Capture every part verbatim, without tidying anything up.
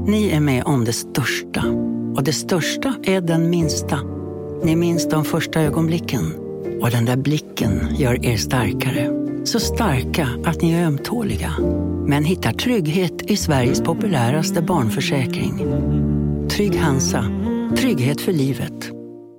Ni är med om det största. Och det största är den minsta. Ni minns de första ögonblicken. Och den där blicken gör er starkare. Så starka att ni är ömtåliga. Men hittar trygghet i Sveriges populäraste barnförsäkring. Trygg Hansa. Trygghet för livet.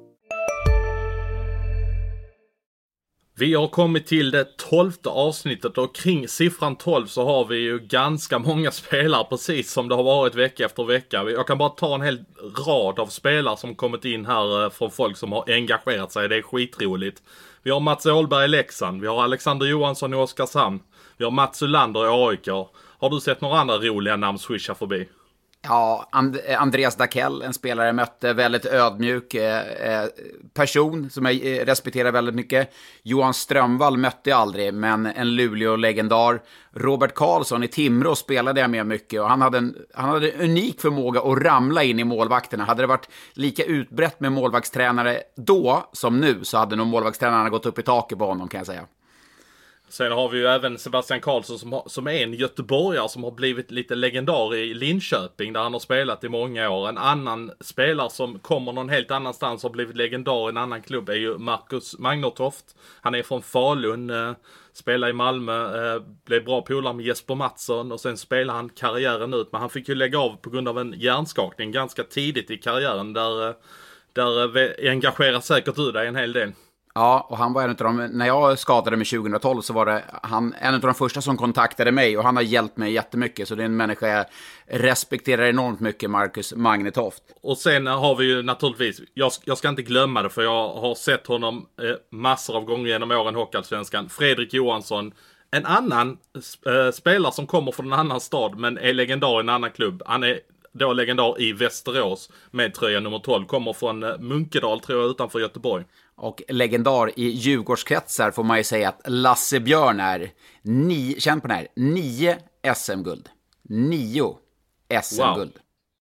Vi har kommit till det tolfte avsnittet och kring siffran tolv så har vi ju ganska många spelare precis som det har varit vecka efter vecka. Jag kan bara ta en hel rad av spelare som kommit in här från folk som har engagerat sig. Det är skitroligt. Vi har Mats Åhlberg i Leksand, vi har Alexander Johansson i Oskarshamn, vi har Mats Ullander i A I K. Har du sett några andra roliga namn swisha förbi? Ja, And- Andreas Dackell, en spelare jag mötte, väldigt ödmjuk eh, person som jag eh, respekterar väldigt mycket. Johan Strömvall mötte jag aldrig, men en Luleå-legendar. Robert Karlsson i Timrå spelade jag med mycket och han hade, en, han hade en unik förmåga att ramla in i målvakterna. Hade det varit lika utbrett med målvaktstränare då som nu så hade nog målvaktstränarna gått upp i taket på honom, kan jag säga. Sen har vi ju även Sebastian Karlsson som, har, som är en göteborgare som har blivit lite legendar i Linköping där han har spelat i många år. En annan spelare som kommer någon helt annanstans och har blivit legendar i en annan klubb är ju Marcus Magnertoft. Han är från Falun, eh, spelar i Malmö, eh, blev bra polare med Jesper Mattsson och sen spelar han karriären ut. Men han fick ju lägga av på grund av en hjärnskakning ganska tidigt i karriären där, eh, där eh, engagerar säkert du dig en hel del. Ja, och han var en av de, när jag skadade mig tjugohundratolv så var det han, en av de första som kontaktade mig och han har hjälpt mig jättemycket, så det är en människa jag respekterar enormt mycket, Marcus Magnertoft. Och sen har vi ju naturligtvis, jag, jag ska inte glömma det för jag har sett honom eh, massor av gånger genom åren i Hockeyallsvenskan. Fredrik Johansson, en annan eh, spelare som kommer från en annan stad men är legendar i en annan klubb. Han är då legendar i Västerås med tröja nummer tolv, kommer från eh, Munkedal tror jag utanför Göteborg. Och legendar i Djurgårdskretsar får man ju säga att Lasse Björn är ni, känn på den här, nio S M-guld, nio S M-guld, wow.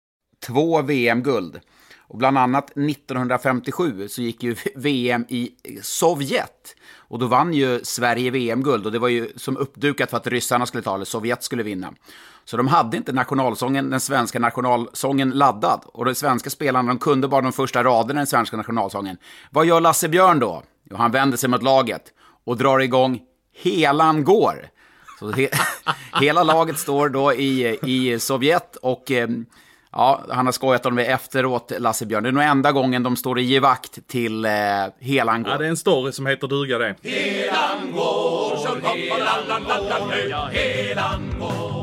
Två V M-guld. Och bland annat nittonhundrafemtiosju så gick ju V M i Sovjet. Och då vann ju Sverige V M-guld. Och det var ju som uppdukat för att ryssarna skulle ta, eller Sovjet skulle vinna. Så de hade inte nationalsången, den svenska nationalsången laddad. Och de svenska spelarna, de kunde bara de första raderna i den svenska nationalsången. Vad gör Lasse Björn då? Jo, han vänder sig mot laget och drar igång Helan går. Så he- hela laget står då i, i Sovjet och... Eh, ja, han har skojat om det efteråt, Lasse Björn. Det är nog enda gången de står i givakt till eh, Helan går. Ja, det är en story som heter duga det. Helan går, så helan går, ja, helan går.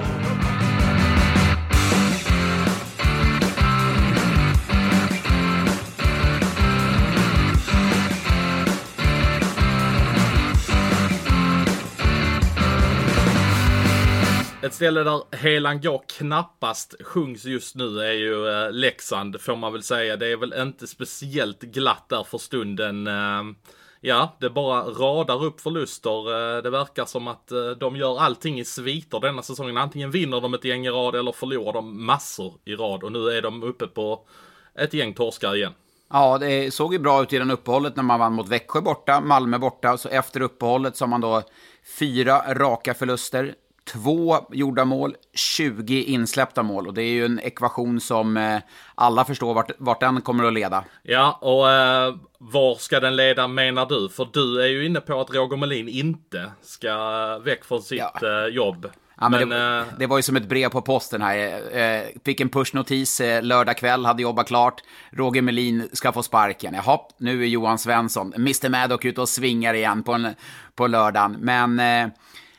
Ett ställe där Helan går knappast sjungs just nu är ju eh, Leksand, får man väl säga. Det är väl inte speciellt glatt där för stunden. Eh, ja, det bara radar upp förluster. Eh, det verkar som att eh, de gör allting i sviter denna säsongen. Antingen vinner de ett gäng i rad eller förlorar de massor i rad. Och nu är de uppe på ett gäng torskar igen. Ja, det såg ju bra ut i den uppehållet när man vann mot Växjö borta, Malmö borta. Så efter uppehållet så har man då fyra raka förluster. Två gjorda mål, tjugo insläppta mål. Och det är ju en ekvation som eh, alla förstår vart, vart den kommer att leda. Ja, och eh, var ska den leda menar du? För du är ju inne på att Roger Melin inte ska väck från sitt ja. eh, jobb. Ja, men men, det, eh, det var ju som ett brev på posten här. Eh, fick en pushnotis eh, lördag kväll, hade jobbat klart. Roger Melin ska få sparken. Jaha, nu är Johan Svensson, mister Maddock ute och svingar igen på, en, på lördagen. Men... Eh,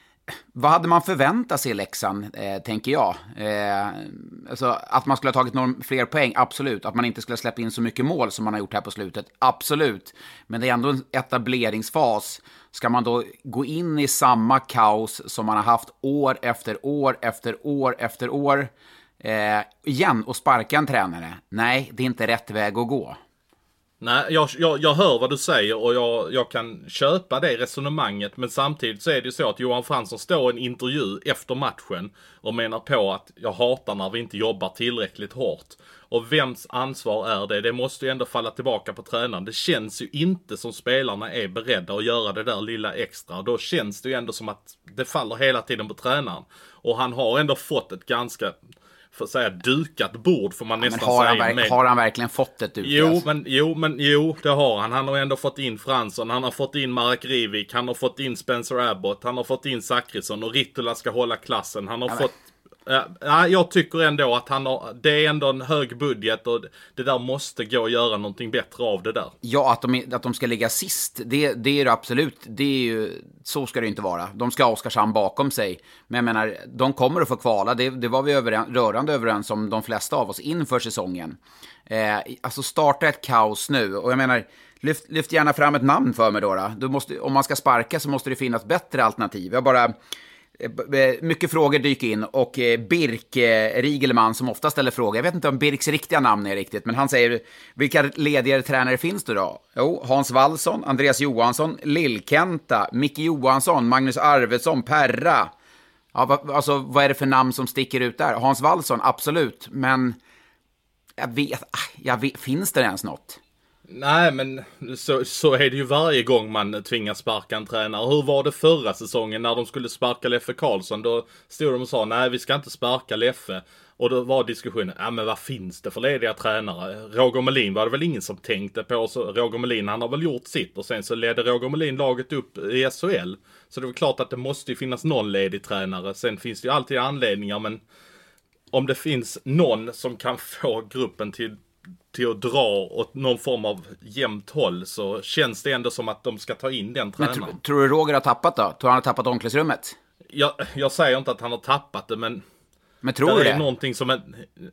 vad hade man förväntat sig i Leksand, eh, tänker jag? Eh, alltså, att man skulle ha tagit några fler poäng, absolut. Att man inte skulle ha släppt in så mycket mål som man har gjort här på slutet, absolut. Men det är ändå en etableringsfas. Ska man då gå in i samma kaos som man har haft år efter år efter år efter år eh, igen och sparka en tränare? Nej, det är inte rätt väg att gå. Nej, jag, jag, jag hör vad du säger och jag, jag kan köpa det resonemanget. Men samtidigt så är det ju så att Johan Fransson står i en intervju efter matchen och menar på att jag hatar när vi inte jobbar tillräckligt hårt. Och vems ansvar är det? Det måste ju ändå falla tillbaka på tränaren. Det känns ju inte som spelarna är beredda att göra det där lilla extra. Då känns det ju ändå som att det faller hela tiden på tränaren. Och han har ändå fått ett ganska... för att säga dukat bord får man Ja, nästan men har, säga. han, Men, har han verkligen fått ett dukat? jo, men, jo, men jo, det har han. Han har ändå fått in Fransson, han har fått in Marek Rivik, han har fått in Spencer Abbott, han har fått in Zachrisson och Ritula ska hålla klassen. Han har Ja, fått... Ja, jag tycker ändå att han har, det är ändå en hög budget och det där måste gå att göra någonting bättre av det där. Ja, att de, att de ska ligga sist, det, det är det absolut. Det är ju, så ska det inte vara. De ska ha Oskarshamn bakom sig. Men jag menar, de kommer att få kvala. Det, det var vi överens, rörande överens om de flesta av oss inför säsongen. Eh, alltså starta ett kaos nu. Och jag menar, lyft, lyft gärna fram ett namn för mig då. då. Du måste, om man ska sparka så måste det finnas bättre alternativ. Jag bara... Mycket frågor dyker in och Birk Rigelman som ofta ställer frågor. Jag vet inte om Birks riktiga namn är riktigt, men han säger, vilka ledigare tränare finns det då? Jo, Hans Wallson, Andreas Johansson, Lillkenta, Micke Johansson, Magnus Arvidsson, Perra. Ja, va, alltså, vad är det för namn som sticker ut där? Hans Wallson, absolut, men jag vet, jag vet, finns det ens något? Nej, men så, så är det ju varje gång man tvingas sparka en tränare. Hur var det förra säsongen när de skulle sparka Leffe Karlsson? Då stod de och sa, nej vi ska inte sparka Leffe. Och då var diskussionen, ja men vad finns det för lediga tränare? Roger Melin var det väl ingen som tänkte på. Så Roger Melin, han har väl gjort sitt. Och sen så ledde Roger Melin laget upp i S H L. Så det är väl klart att det måste ju finnas någon ledig tränare. Sen finns det ju alltid anledningar, men om det finns någon som kan få gruppen till till att dra åt någon form av jämnt håll, så känns det ändå som att de ska ta in den tränaren. Men tr- tror du Roger har tappat då? Tror han har tappat omklädningsrummet? Jag, jag säger inte att han har tappat det, men... Men tror du det? det? Är någonting som... Är,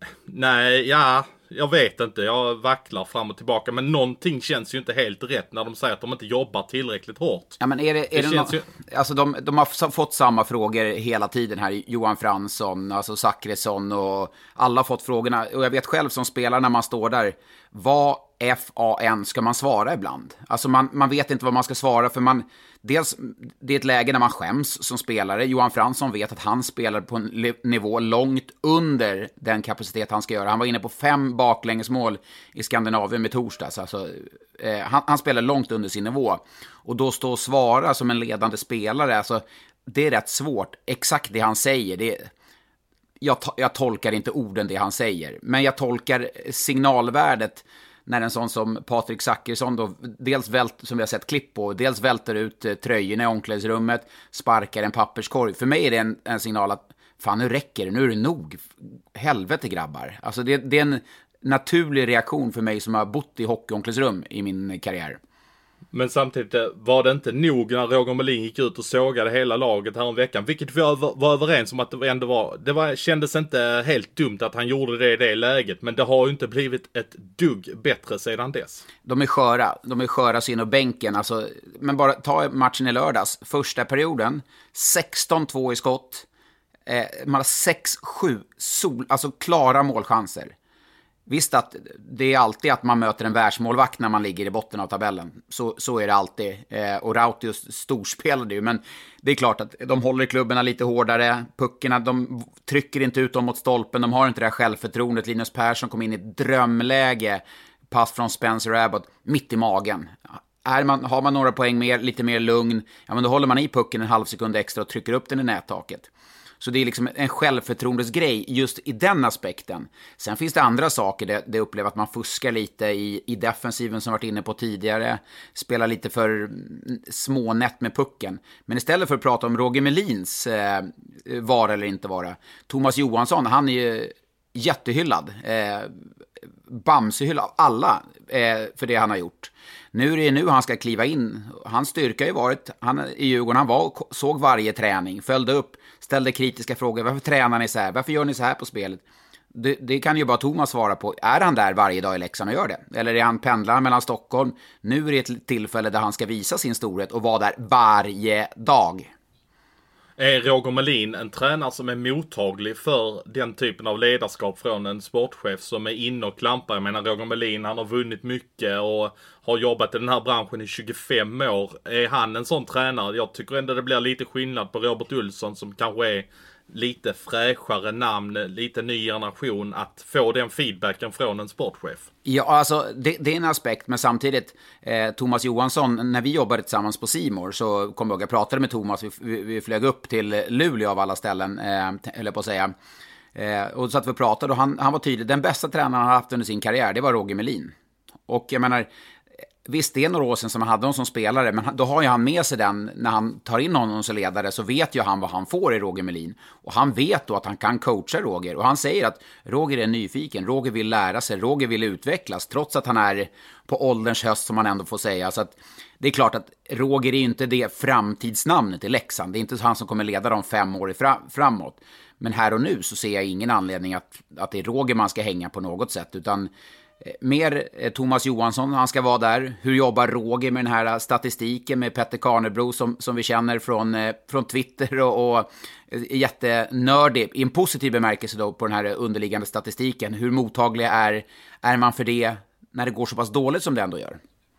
nej, ja... Jag vet inte, jag vacklar fram och tillbaka. Men någonting känns ju inte helt rätt när de säger att de inte jobbar tillräckligt hårt. Ja, men är det, är det, det no- ju... Alltså de, de har fått samma frågor hela tiden här. Johan Fransson, alltså Zachrisson och alla har fått frågorna. Och jag vet själv som spelare när man står där, vad F A N ska man svara ibland? Alltså man, man vet inte vad man ska svara, för man... Dels, det är ett läge när man skäms som spelare. Johan Fransson vet att han spelar på en nivå långt under den kapacitet han ska göra. Han var inne på fem baklängesmål i Skandinavien med torsdags. Alltså, eh, han, han spelar långt under sin nivå. Och då stå och svara som en ledande spelare, alltså, det är rätt svårt. Exakt det han säger, det är... Jag, to- jag tolkar inte orden det han säger, men jag tolkar signalvärdet när en sån som Patrik Zackrisson då dels vält, som vi har sett klipp på, dels välter ut eh, tröjorna i omklädningsrummet, sparkar en papperskorg. För mig är det en, en signal att fan, nu räcker det, nu är det nog. Helvete grabbar. Alltså det, det är en naturlig reaktion för mig som har bott i hockeyomklädningsrum i min karriär. Men samtidigt var det inte nog när Roger Melin gick ut och sågade hela laget här en veckan, vilket vi var överens om att det ändå var. Det var, kändes inte helt dumt att han gjorde det i det läget, men det har ju inte blivit ett dugg bättre sedan dess. De är sköra, de är sköra sin och bänken. Alltså, men bara ta matchen i lördags, första perioden, sexton två i skott, eh, man har sex sju sol, alltså klara målchanser. Visst att det är alltid att man möter en världsmålvakt när man ligger i botten av tabellen. Så, så är det alltid. Eh, och Rautius storspelade ju. Men det är klart att de håller klubborna lite hårdare. Puckerna, de trycker inte ut dem mot stolpen. De har inte det här självförtroendet. Linus Persson kom in i ett drömläge. Pass från Spencer Abbott mitt i magen. Är man, har man några poäng mer, lite mer lugn, ja, men då håller man i pucken en halv sekund extra och trycker upp den i nättaket. Så det är liksom en självförtroendesgrej just i den aspekten. Sen finns det andra saker där det upplever att man fuskar lite i, i defensiven som varit inne på tidigare. Spelar lite för smånätt med pucken. Men istället för att prata om Roger Melins eh, vara eller inte vara. Thomas Johansson, han är ju jättehyllad. Eh, Bamsehyllad av alla eh, för det han har gjort. Nu är det nu han ska kliva in. Hans styrka har ju varit, han, i Djurgården, han var, såg varje träning, följde upp, ställde kritiska frågor. Varför tränar ni så här? Varför gör ni så här på spelet? Det, det kan ju bara Thomas svara på. Är han där varje dag i Leksand och gör det? Eller är han pendlar mellan Stockholm? Nu är det ett tillfälle där han ska visa sin storhet och vara där varje dag. Är Roger Melin en tränare som är mottaglig för den typen av ledarskap från en sportchef som är inne och klampar? Jag menar, Roger Melin, han har vunnit mycket och har jobbat i den här branschen i tjugofem år. Är han en sån tränare? Jag tycker ändå det blir lite skillnad på Robert Olsson som kanske är lite fräschare namn, lite ny generation, att få den feedbacken från en sportchef. Ja, alltså det, det är en aspekt, men samtidigt eh, Thomas Johansson, när vi jobbade tillsammans på C More så kom jag ihåg, jag pratade med Thomas, vi, vi, vi flög upp till Luleå av alla ställen, eh, eller på att säga. Eh, och så att vi pratade och han, han var tydlig. Den bästa tränaren han har haft under sin karriär, det var Roger Melin. Och jag menar, visst det är några år sedan som han hade honom som spelare, men då har ju han med sig den, när han tar in honom som ledare så vet ju han vad han får i Roger Melin. Och han vet då att han kan coacha Roger. Och han säger att Roger är nyfiken, Roger vill lära sig, Roger vill utvecklas, trots att han är på ålderns höst som man ändå får säga. Så att det är klart att Roger är ju inte det framtidsnamnet i Leksand. Det är inte han som kommer leda dem fem år fram- framåt. Men här och nu så ser jag ingen anledning att, att det är Roger man ska hänga på något sätt, utan mer Thomas Johansson, han ska vara där. Hur jobbar Roger med den här statistiken med Petter Karnebro som, som vi känner från, från Twitter och, och jättenördig, i en positiv bemärkelse då, på den här underliggande statistiken. Hur mottaglig är, är man för det när det går så pass dåligt som det ändå gör?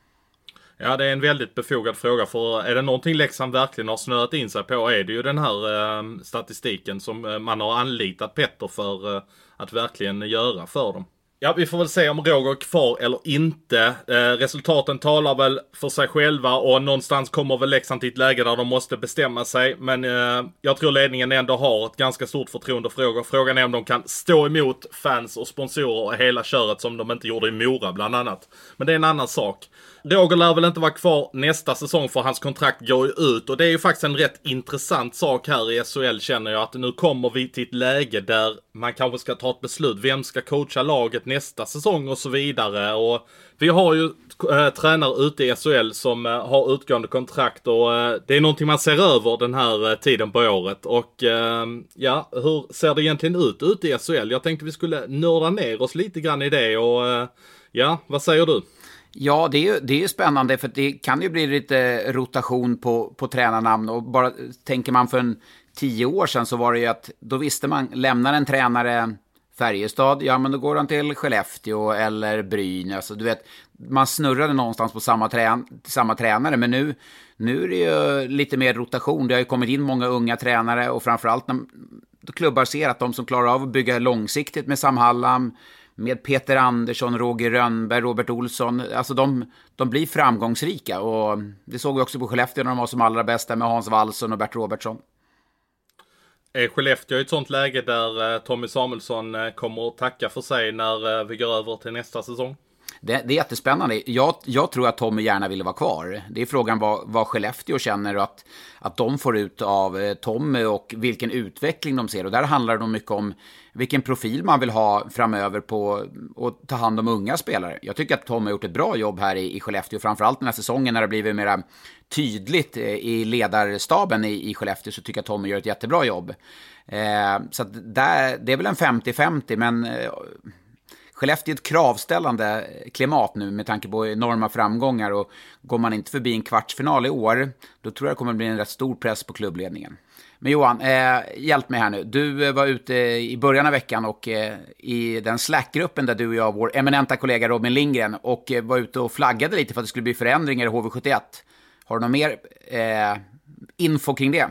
Ja, det är en väldigt befogad fråga, för är det någonting Leksand verkligen har snöat in sig på är det ju den här eh, statistiken som man har anlitat Petter för eh, att verkligen göra för dem. Ja, vi får väl se om Roger är kvar eller inte. Eh, resultaten talar väl för sig själva och någonstans kommer väl Leksand till ett läge där de måste bestämma sig. Men eh, jag tror ledningen ändå har ett ganska stort förtroende för Roger. Frågan är om de kan stå emot fans och sponsorer och hela köret som de inte gjorde i Mora bland annat. Men det är en annan sak. Roger lär väl inte vara kvar nästa säsong för hans kontrakt går ju ut. Och det är ju faktiskt en rätt intressant sak här i S H L, känner jag. Att nu kommer vi till ett läge där man kanske ska ta ett beslut. Vem ska coacha laget nästa säsong och så vidare. Och vi har ju äh, tränare ute i S H L som äh, har utgående kontrakt. Och äh, det är någonting man ser över den här äh, tiden på året. Och äh, ja, hur ser det egentligen ut ute i S H L? Jag tänkte vi skulle nörda ner oss lite grann i det. Och äh, ja, vad säger du? Ja, det är ju det är spännande, för det kan ju bli lite rotation på, på tränarnamn. Och bara tänker man för en tio år sedan så var det ju att då visste man, lämnar en tränare Färjestad, ja men då går han till Skellefteå eller Brynäs. Alltså, du vet, man snurrade någonstans på samma, trän, samma tränare, men nu, nu är det ju lite mer rotation. Det har ju kommit in många unga tränare och framförallt när klubbar ser att de som klarar av att bygga långsiktigt med Sam Hallam, med Peter Andersson, Roger Rönnberg, Robert Olsson, alltså de, de blir framgångsrika. Och det såg vi också på Skellefteå när de var som allra bästa med Hans Wallson och Bert Robertsson. Är Skellefteå i ett sånt läge där Tommy Samuelsson kommer att tacka för sig när vi går över till nästa säsong? Det, det är jättespännande. Jag, jag tror att Tommy gärna ville vara kvar. Det är frågan vad, vad Skellefteå känner att, att de får ut av Tommy och vilken utveckling de ser. Och där handlar det mycket om vilken profil man vill ha framöver på att ta hand om unga spelare. Jag tycker att Tommy har gjort ett bra jobb här i, i Skellefteå. Framförallt den här säsongen när det blivit mer tydligt i ledarstaben i, i Skellefteå, så tycker jag att Tommy gör ett jättebra jobb. Eh, så att där, det är väl en femtio femtio, men... Eh, Skellefteå är ett kravställande klimat nu med tanke på enorma framgångar, och går man inte förbi en kvartsfinal i år, då tror jag det kommer att bli en rätt stor press på klubbledningen. Men Johan, eh, hjälp mig här nu. Du var ute i början av veckan och eh, i den Slack-gruppen där du och jag, vår eminenta kollega Robin Lindgren, och eh, var ute och flaggade lite för att det skulle bli förändringar i H V sjuttioett. Har du någon mer eh, info kring det?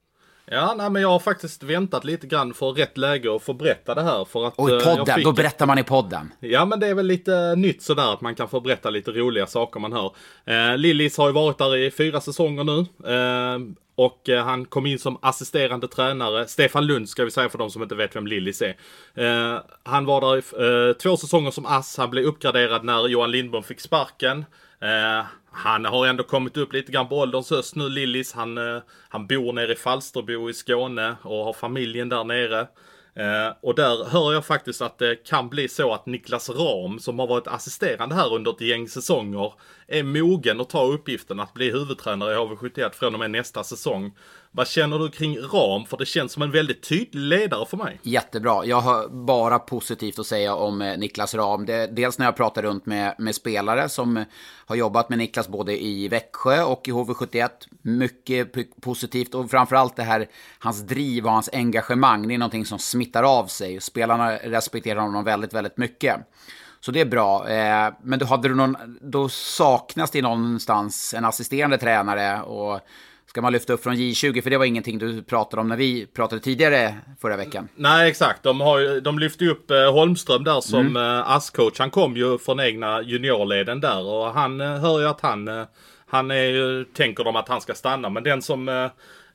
Ja, nej, men jag har faktiskt väntat lite grann för rätt läge att få berätta det här. För att, och i podden, fick... då berättar man i podden. Ja, men det är väl lite nytt sådär att man kan få berätta lite roliga saker man hör. Eh, Lillis har ju varit där i fyra säsonger nu. Eh, och eh, han kom in som assisterande tränare. Stefan Lund ska vi säga för de som inte vet vem Lillis är. Eh, han var där i eh, två säsonger som ass. Han blev uppgraderad när Johan Lindbom fick sparken. Eh, han har ändå kommit upp lite grann på ålderns höst nu, Lillis. Han, eh, han bor nere i Falsterbo i Skåne och har familjen där nere. Eh, och där hör jag faktiskt att det kan bli så att Niklas Ram, som har varit assisterande här under ett gäng säsonger, är mogen att ta uppgiften att bli huvudtränare i H V sjuttioett från och med nästa säsong. Vad känner du kring Ram? För det känns som en väldigt tydlig ledare för mig. Jättebra. Jag har bara positivt att säga om Niklas Ram. Det, dels när jag pratar runt med, med spelare som har jobbat med Niklas både i Växjö och i H V sjuttioett. Mycket p- positivt, och framförallt det här, hans driv och hans engagemang. Det är någonting som smittar av sig. Spelarna respekterar honom väldigt, väldigt mycket. Så det är bra. Eh, men då, hade du någon, då saknas det någonstans en assisterande tränare, och ska man lyfta upp från J tjugo? För det var ingenting du pratade om när vi pratade tidigare förra veckan. Nej, exakt. De, har ju, de lyfte upp eh, Holmström där som mm. eh, ass-coach. Han kom ju från egna juniorleden där, och han eh, hör ju att han, eh, han är ju, tänker de att han ska stanna. Men den som eh,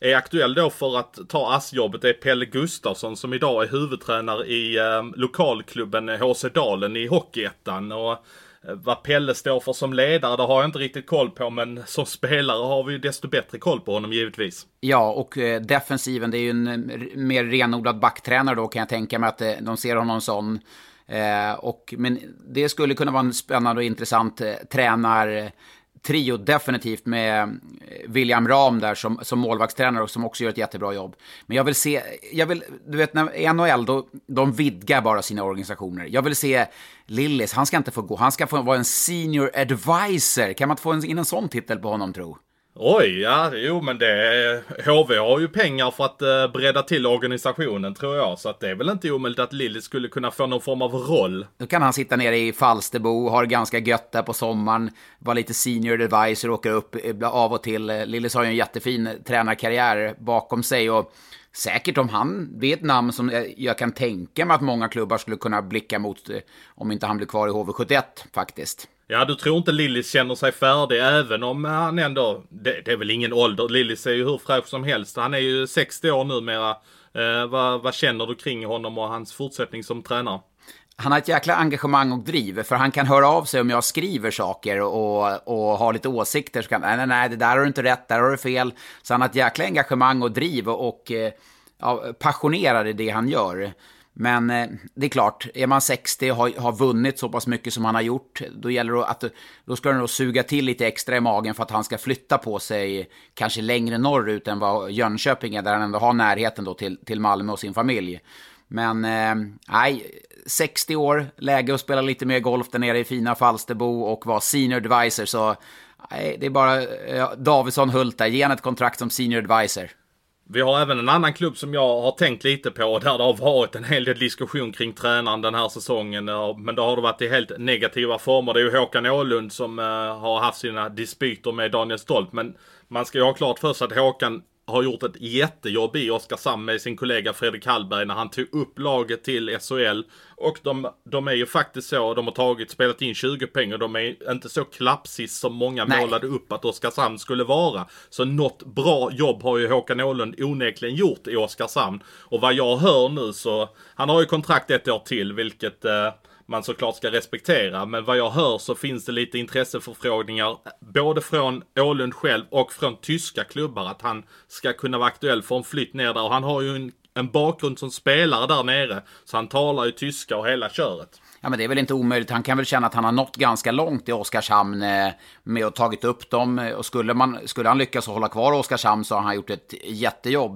är aktuell då för att ta assjobbet. Det är Pelle Gustafsson som idag är huvudtränare i eh, lokalklubben H C Dalen i Hockeyettan. Och eh, vad Pelle står för som ledare, det har jag inte riktigt koll på, men som spelare har vi ju desto bättre koll på honom givetvis. Ja, och eh, defensiven, det är ju en eh, mer renodlad backtränare då, kan jag tänka mig att eh, de ser honom sån. Eh, och, men det skulle kunna vara en spännande och intressant eh, tränar trio definitivt med William Rahm där som, som målvaktstränare och som också gör ett jättebra jobb. Men jag vill se, jag vill, du vet när N H L då, de vidgar bara sina organisationer. Jag vill se Lillis, han ska inte få gå, han ska få vara en senior advisor. Kan man inte få en, in en sån titel på honom, tro? Oj, ja, jo men det, H V har ju pengar för att uh, bredda till organisationen tror jag, så att det är väl inte omöjligt att Lilly skulle kunna få någon form av roll. Då kan han sitta nere i Falsterbo, har ganska gött där på sommaren, vara lite senior advisor, åka upp av och till. Lillys har ju en jättefin tränarkarriär bakom sig och säkert om han, det är ett namn som jag, jag kan tänka mig att många klubbar skulle kunna blicka mot om inte han blir kvar i H V sjuttioett faktiskt. Ja, du tror inte Lillis känner sig färdig även om han ändå, det, det är väl ingen ålder. Lillis är ju hur fräsch som helst. Han är ju sextio år numera. Eh, vad, vad känner du kring honom och hans fortsättning som tränare? Han har ett jäkla engagemang och driv, för han kan höra av sig om jag skriver saker och, och har lite åsikter. Så kan, nej, nej, nej, det där har du inte rätt, där har du fel. Så han har ett jäkla engagemang och driv och ja, passionerad i det han gör. Men eh, det är klart, är man sextio och har, har vunnit så pass mycket som han har gjort, då gäller det att då ska den då suga till lite extra i magen för att han ska flytta på sig kanske längre norrut än vad Jönköping är, där han ändå har närheten då till, till Malmö och sin familj. Men eh, nej, sextio år, läge att spela lite mer golf där nere i fina Falsterbo och vara senior advisor, så nej, det är bara eh, Davidsson Hult där, ge han ett kontrakt som senior advisor. Vi har även en annan klubb som jag har tänkt lite på, där det har varit en hel del diskussion kring tränaren den här säsongen, men det har det varit i helt negativa former. Det är ju Håkan Åhlund som uh, har haft sina dispyter med Daniel Stolt, men man ska ju ha klart för sig att Håkan har gjort ett jättejobb i Oskarshamn med sin kollega Fredrik Hallberg när han tog upp laget till S H L. Och de, de är ju faktiskt så, de har tagit, spelat in tjugo pengar, de är inte så klappsist som många Nej. målade upp att Oskarshamn skulle vara. Så något bra jobb har ju Håkan Åhlund onekligen gjort i Oskarshamn. Och vad jag hör nu så, han har ju kontrakt ett år till, vilket eh, man såklart ska respektera. Men vad jag hör så finns det lite intresseförfrågningar både från Åhlund själv och från tyska klubbar att han ska kunna vara aktuell för en flytt ner där. Och han har ju en, en bakgrund som spelare där nere, så han talar ju tyska och hela köret. Ja, men det är väl inte omöjligt. Han kan väl känna att han har nått ganska långt i Oskarshamn med att tagit upp dem. Och skulle, man, skulle han lyckas hålla kvar Oskarshamn så har han gjort ett jättejobb.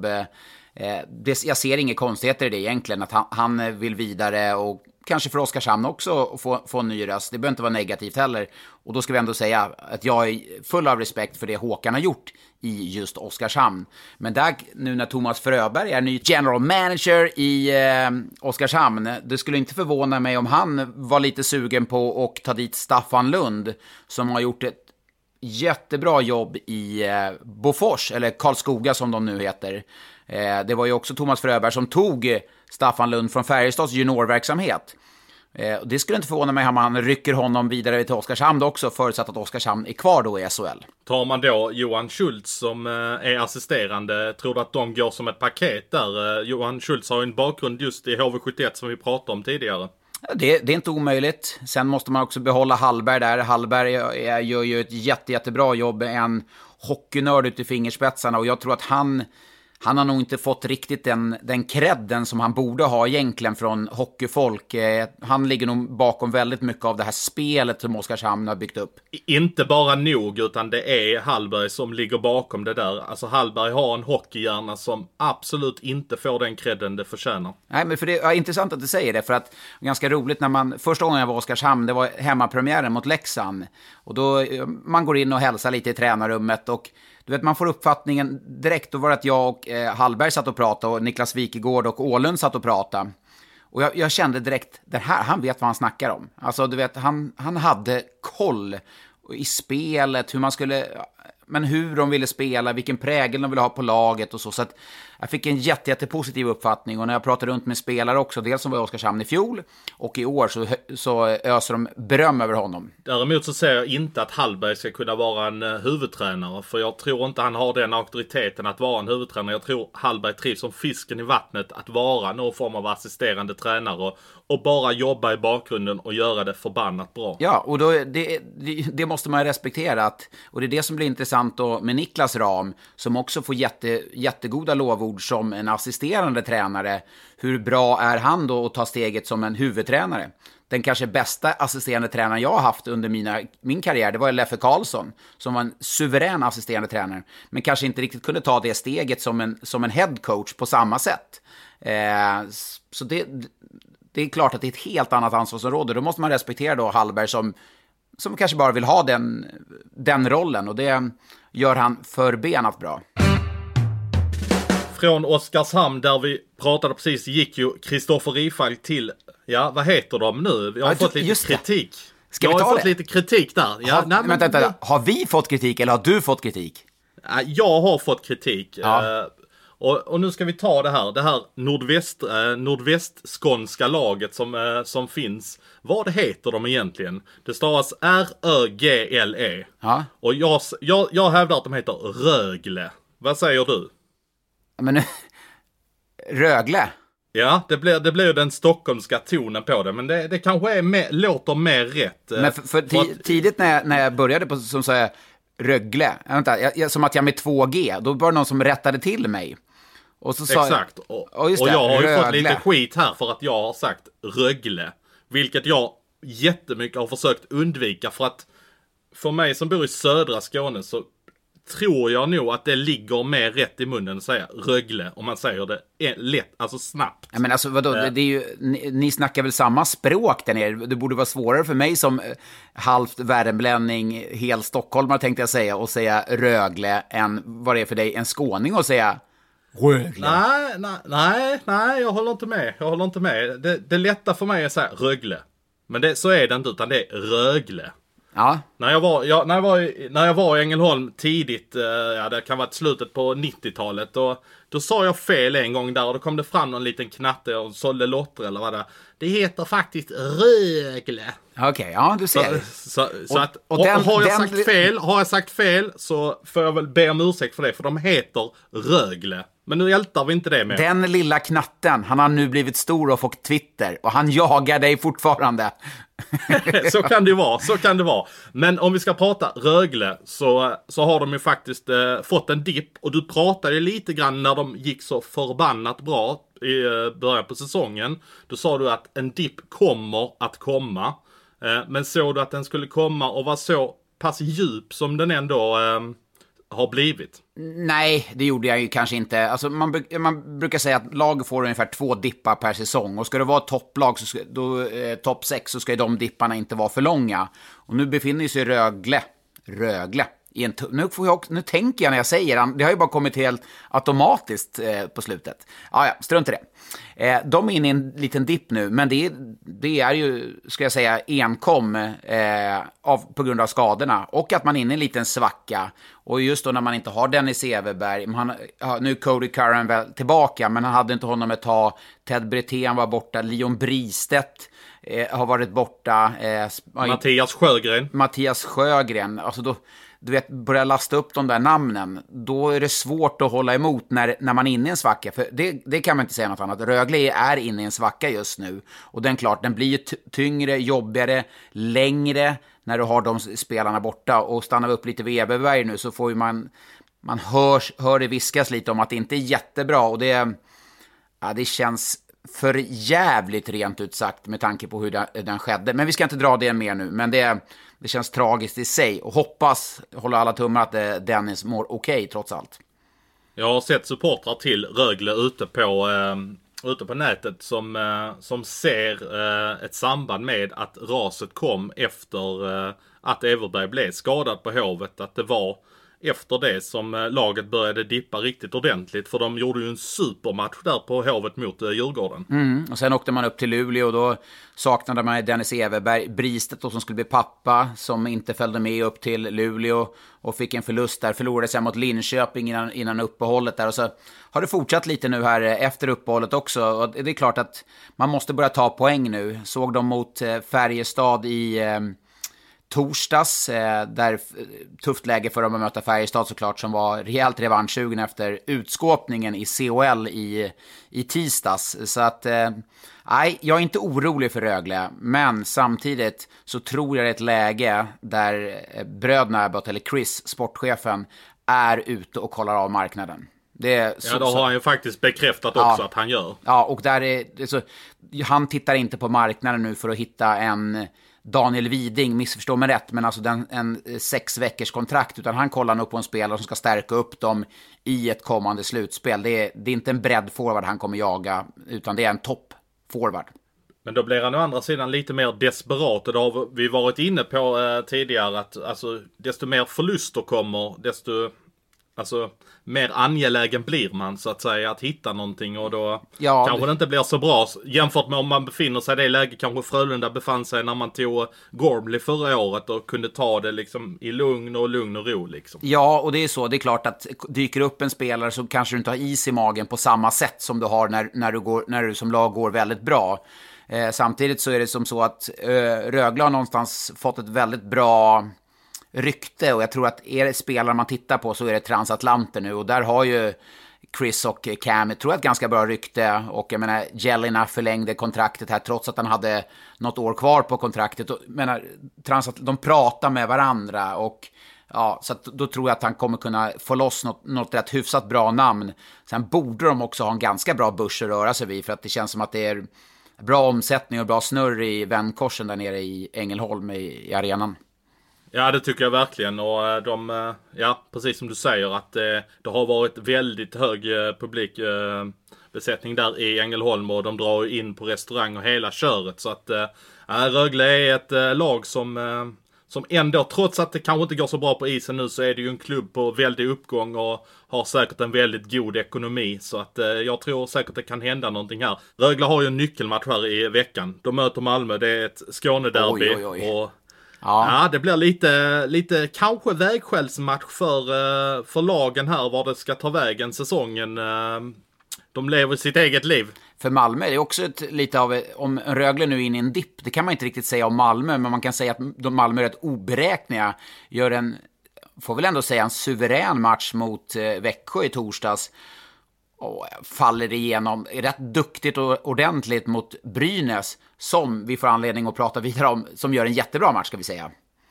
Det, jag ser inga konstigheter i det egentligen. Att han, han vill vidare och kanske för Oskarshamn också få, få en ny röst. Det behöver inte vara negativt heller. Och då ska vi ändå säga att jag är full av respekt för det Håkan har gjort i just Oskarshamn. Men där, nu när Thomas Fröberg är ny general manager i eh, Oskarshamn, det skulle inte förvåna mig om han var lite sugen på att ta dit Staffan Lund, som har gjort ett jättebra jobb i eh, Bofors, eller Karlskoga som de nu heter. Eh, det var ju också Thomas Fröberg som tog Staffan Lund från Färjestads juniorverksamhet. Eh, det skulle inte förvåna mig om han rycker honom vidare till Oskarshamn också, förutsatt att Oskarshamn är kvar då i S H L. Tar man då Johan Schultz som eh, är assisterande, tror du att de går som ett paket där? Eh, Johan Schultz har ju en bakgrund just i H V sjuttioett som vi pratade om tidigare. Det, det är inte omöjligt. Sen måste man också behålla Hallberg där. Hallberg är, gör ju ett jätte, jättebra jobb, en hockeynörd ut i fingerspetsarna, och jag tror att han... Han har nog inte fått riktigt den, den credden som han borde ha egentligen från hockeyfolk. Eh, han ligger nog bakom väldigt mycket av det här spelet som Oskarshamn har byggt upp. Inte bara nog, utan det är Hallberg som ligger bakom det där. Alltså Hallberg har en hockeyhjärna som absolut inte får den credden det förtjänar. Nej, men för det är intressant att du säger det, för att ganska roligt när man, första gången jag var i Oskarshamn, det var hemmapremiären mot Leksand. Och då, man går in och hälsar lite i tränarrummet och du vet, man får uppfattningen direkt. Då var det att jag och eh, Hallberg satt och pratade och Niklas Wikegård och Åhlund satt och pratade. Och jag, jag kände direkt, den här, han vet vad han snackar om. Alltså du vet, han, han hade koll i spelet, hur man skulle men hur de ville spela, vilken prägel de ville ha på laget och så. Så att jag fick en jätte, jätte positiv uppfattning. Och när jag pratade runt med spelare också, dels som var i Oskarshamn i fjol och i år, så, så öser de beröm över honom. Däremot så säger jag inte att Hallberg ska kunna vara en uh, huvudtränare. För jag tror inte han har den auktoriteten att vara en huvudtränare. Jag tror Hallberg trivs som fisken i vattnet att vara någon form av assisterande tränare. Och, och bara jobba i bakgrunden och göra det förbannat bra. Ja, och då, det, det, det måste man respektera. Att, och det är det som blir intressant då med Niklas Ram, som också får jätte, jättegoda lovord som en assisterande tränare. Hur bra är han då att ta steget som en huvudtränare? Den kanske bästa assisterande tränaren jag har haft under mina, min karriär, det var Leffe Karlsson, som var en suverän assisterande tränare, men kanske inte riktigt kunde ta det steget som en, som en head coach på samma sätt. Eh, så det, det är klart att det är ett helt annat ansvarsområde. Då måste man respektera då Hallberg som, som kanske bara vill ha den, den rollen, och det gör han förbenat bra. Från Oskarshamn, där vi pratade precis, gick ju Kristoffer Rifalk till, ja, vad heter de nu? Jag har ja, fått lite kritik. Ska jag vi ta har fått det? lite kritik där. Ja, har, nej, men, vänta, vänta, har vi fått kritik eller har du fått kritik? Jag har fått kritik. Ja. Uh, och, och nu ska vi ta det här. Det här nordväst, uh, nordvästskånska laget som, uh, som finns. Vad heter de egentligen? Det stavas R Ö G L E. Ja. Och jag, jag, jag hävdar att de heter Rögle. Vad säger du? Men Rögle? Ja, det blir, det blir den stockholmska tonen på det. Men det, det kanske är mer, låter mer rätt. Men för, för, för att, tidigt när jag, när jag började på, som sa jag, Rögle, vänta, jag, jag, som att jag med två G, då var det någon som rättade till mig. Och så sa exakt. Och, och, just det, och jag har ju Rögle. fått lite skit här för att jag har sagt Rögle. Vilket jag jättemycket har försökt undvika. För att för mig som bor i södra Skåne så tror jag nog att det ligger mer rätt i munnen att säga Rögle, om man säger det lätt, alltså snabbt. Ja, men alltså vadå, äh. det, det är ju, ni, ni snackar väl samma språk där nere? Det borde vara svårare för mig som eh, halvt värmlänning, hel stockholmare tänkte jag säga, och säga Rögle än vad det är för dig, en skåning, att säga Rögle. Nej, nej, nej, nej, jag håller inte med. Jag håller inte med. Det, det lätta för mig är att säga Rögle. Men det, så är det inte, utan det är Rögle. Ja. När jag var, jag, när jag var, i, när jag var i Ängelholm tidigt, eh, ja, det kan vara slutet på nittiotalet, då, då sa jag fel en gång där och då kom det fram någon liten knatte och sålde lotter eller vad det. Det heter faktiskt Rögle. Okej, okay, ja, du ser. Så, så, så och, att, och den, har jag den... sagt fel, har jag sagt fel så får jag väl be om ursäkt för det, för de heter Rögle. Men nu hjältar vi inte det med. Den lilla knatten, han har nu blivit stor och fått Twitter. Och han jagar dig fortfarande. Så kan det vara, så kan det vara. Men om vi ska prata Rögle så, så har de ju faktiskt eh, fått en dipp. Och du pratade ju lite grann när de gick så förbannat bra i eh, början på säsongen. Då sa du att en dipp kommer att komma. Eh, men såg du att den skulle komma och vara så pass djup som den ändå eh, har blivit? Nej, det gjorde jag ju kanske inte. Alltså man, man brukar säga att lag får ungefär två dippar per säsong. Och ska det vara topplag, så ska, då, eh, topp sex, så ska ju de dipparna inte vara för långa. Och nu befinner sig Rögle, Rögle i en t- nu, får jag, nu tänker jag när jag säger det, det har ju bara kommit helt automatiskt eh, på slutet. Ah, ja, strunt i det. Eh, de är inne i en liten dipp nu, men det, det är ju, ska jag säga, enkom eh, av, på grund av skadorna. Och att man är inne i en liten svacka. Och just då när man inte har Dennis Everberg, man, ja, nu är Cody Curran väl tillbaka, men han hade inte honom ett tag. Ted Brithén var borta, Leon Bristedt eh, har varit borta. Eh, Mattias Sjögren. Mattias Sjögren, alltså då, du vet, börja lasta upp de där namnen, då är det svårt att hålla emot när, när man är inne i en svacka. För det, det kan man inte säga något annat. Rögle är inne i en svacka just nu. Och den klart, den blir ju tyngre, jobbigare, längre när du har de spelarna borta. Och stannar vi upp lite vid Everberg nu, så får ju man, man hörs, hör det viskas lite om att det inte är jättebra. Och det, ja, det känns för jävligt rent ut sagt med tanke på hur den, den skedde. Men vi ska inte dra det mer nu. Men det, det känns tragiskt i sig. Och hoppas, hålla alla tummar, att Dennis mår okej okay, trots allt. Jag har sett supportrar till Rögle ute på, eh, ute på nätet som, eh, som ser eh, ett samband med att raset kom efter eh, att Everberg blev skadad på hovet. Att det var efter det som laget började dippa riktigt ordentligt. För de gjorde ju en supermatch där på Hovet mot Djurgården. Mm, och sen åkte man upp till Luleå och då saknade man Dennis Everberg, Bristet då, som skulle bli pappa, som inte följde med upp till Luleå och fick en förlust där. Förlorade sig mot Linköping innan, innan uppehållet där. Och så har det fortsatt lite nu här efter uppehållet också. Och det är klart att man måste börja ta poäng nu. Såg de mot Färjestad i eh, torsdags, eh, där tufft läge för dem att möta Färjestad såklart, som var rejält revanschsugen efter utskåpningen i C H L i, i tisdags. Så att, eh, nej, jag är inte orolig för Rögle, men samtidigt så tror jag det är ett läge där bröderna Abbott, eller Chris, sportchefen, är ute och kollar av marknaden. Det så, ja, då har han ju faktiskt bekräftat också ja, att han gör. Ja, och där är, så, han tittar inte på marknaden nu för att hitta en Daniel Widing, missförstå mig rätt, men alltså den, en sex veckors kontrakt, utan han kollar nog på en spelare som ska stärka upp dem i ett kommande slutspel. Det är, det är inte en bredd forward han kommer jaga, utan det är en topp forward. Men då blir han å andra sidan lite mer desperat, och det har vi varit inne på eh, tidigare, att alltså, desto mer förluster kommer, desto alltså, mer angelägen blir man så att säga att hitta någonting, och då ja, kanske det inte blir så bra jämfört med om man befinner sig i det läge kanske Frölunda befann sig när man tog Gormley förra året och kunde ta det liksom i lugn och lugn och ro liksom. Ja, och det är så, det är klart att dyker upp en spelare så kanske du inte har is i magen på samma sätt som du har när, när, du, går, när du som lag går väldigt bra. Eh, samtidigt så är det som så att eh, Rögle har någonstans fått ett väldigt bra rykte, och jag tror att är det spelare man tittar på så är det transatlanter nu, och där har ju Chris och Cam, jag tror ett ganska bra rykte, och jag menar Jelena förlängde kontraktet här trots att han hade något år kvar på kontraktet, och menar transat, de pratar med varandra, och ja, så att då tror jag att han kommer kunna få loss något, något rätt hyfsat bra namn. Sen borde de också ha en ganska bra börs att röra sig vid, för att det känns som att det är bra omsättning och bra snurr i vändkorsen där nere i Ängelholm i, i arenan. Ja, det tycker jag verkligen, och de, ja, precis som du säger, att det, det har varit väldigt hög publikbesättning där i Ängelholm, och de drar in på restaurang och hela köret, så att äh, Rögle är ett lag som, äh, som ändå, trots att det kanske inte går så bra på isen nu, så är det ju en klubb på väldigt uppgång och har säkert en väldigt god ekonomi, så att äh, jag tror säkert det kan hända någonting här. Rögle har ju en nyckelmatch här i veckan, de möter Malmö, det är ett Skånederby, oj, oj, oj. och Ja. ja, det blir lite, lite kanske vägskällsmatch för, för lagen här, var det ska ta vägen säsongen. De lever sitt eget liv. För Malmö är det också ett, lite av, om Rögle nu är in i en dipp, det kan man inte riktigt säga om Malmö, men man kan säga att de Malmö är rätt oberäkneliga, gör en, får väl ändå säga en suverän match mot Växjö i torsdags. Och faller igenom rätt duktigt och ordentligt mot Brynäs, som vi får anledning att prata vidare om, som gör en jättebra match ska vi säga.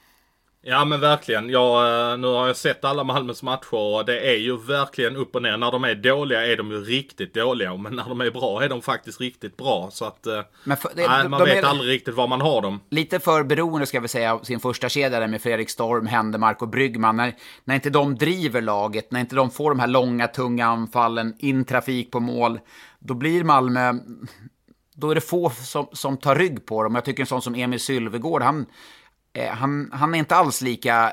Ja men verkligen, jag, nu har jag sett alla Malmös matcher, och det är ju verkligen upp och ner. När de är dåliga är de ju riktigt dåliga, men när de är bra är de faktiskt riktigt bra, så att men för, det, nej, man de vet är, aldrig riktigt var man har dem. Lite för beroende ska vi säga av sin första kedja med Fredrik Storm, Händemark och Bryggman. När, när inte de driver laget, när inte de får de här långa tunga anfallen, in trafik på mål, då blir Malmö, då är det få som, som tar rygg på dem. Jag tycker en sån som Emil Sylvegård, han Han, han är inte alls lika,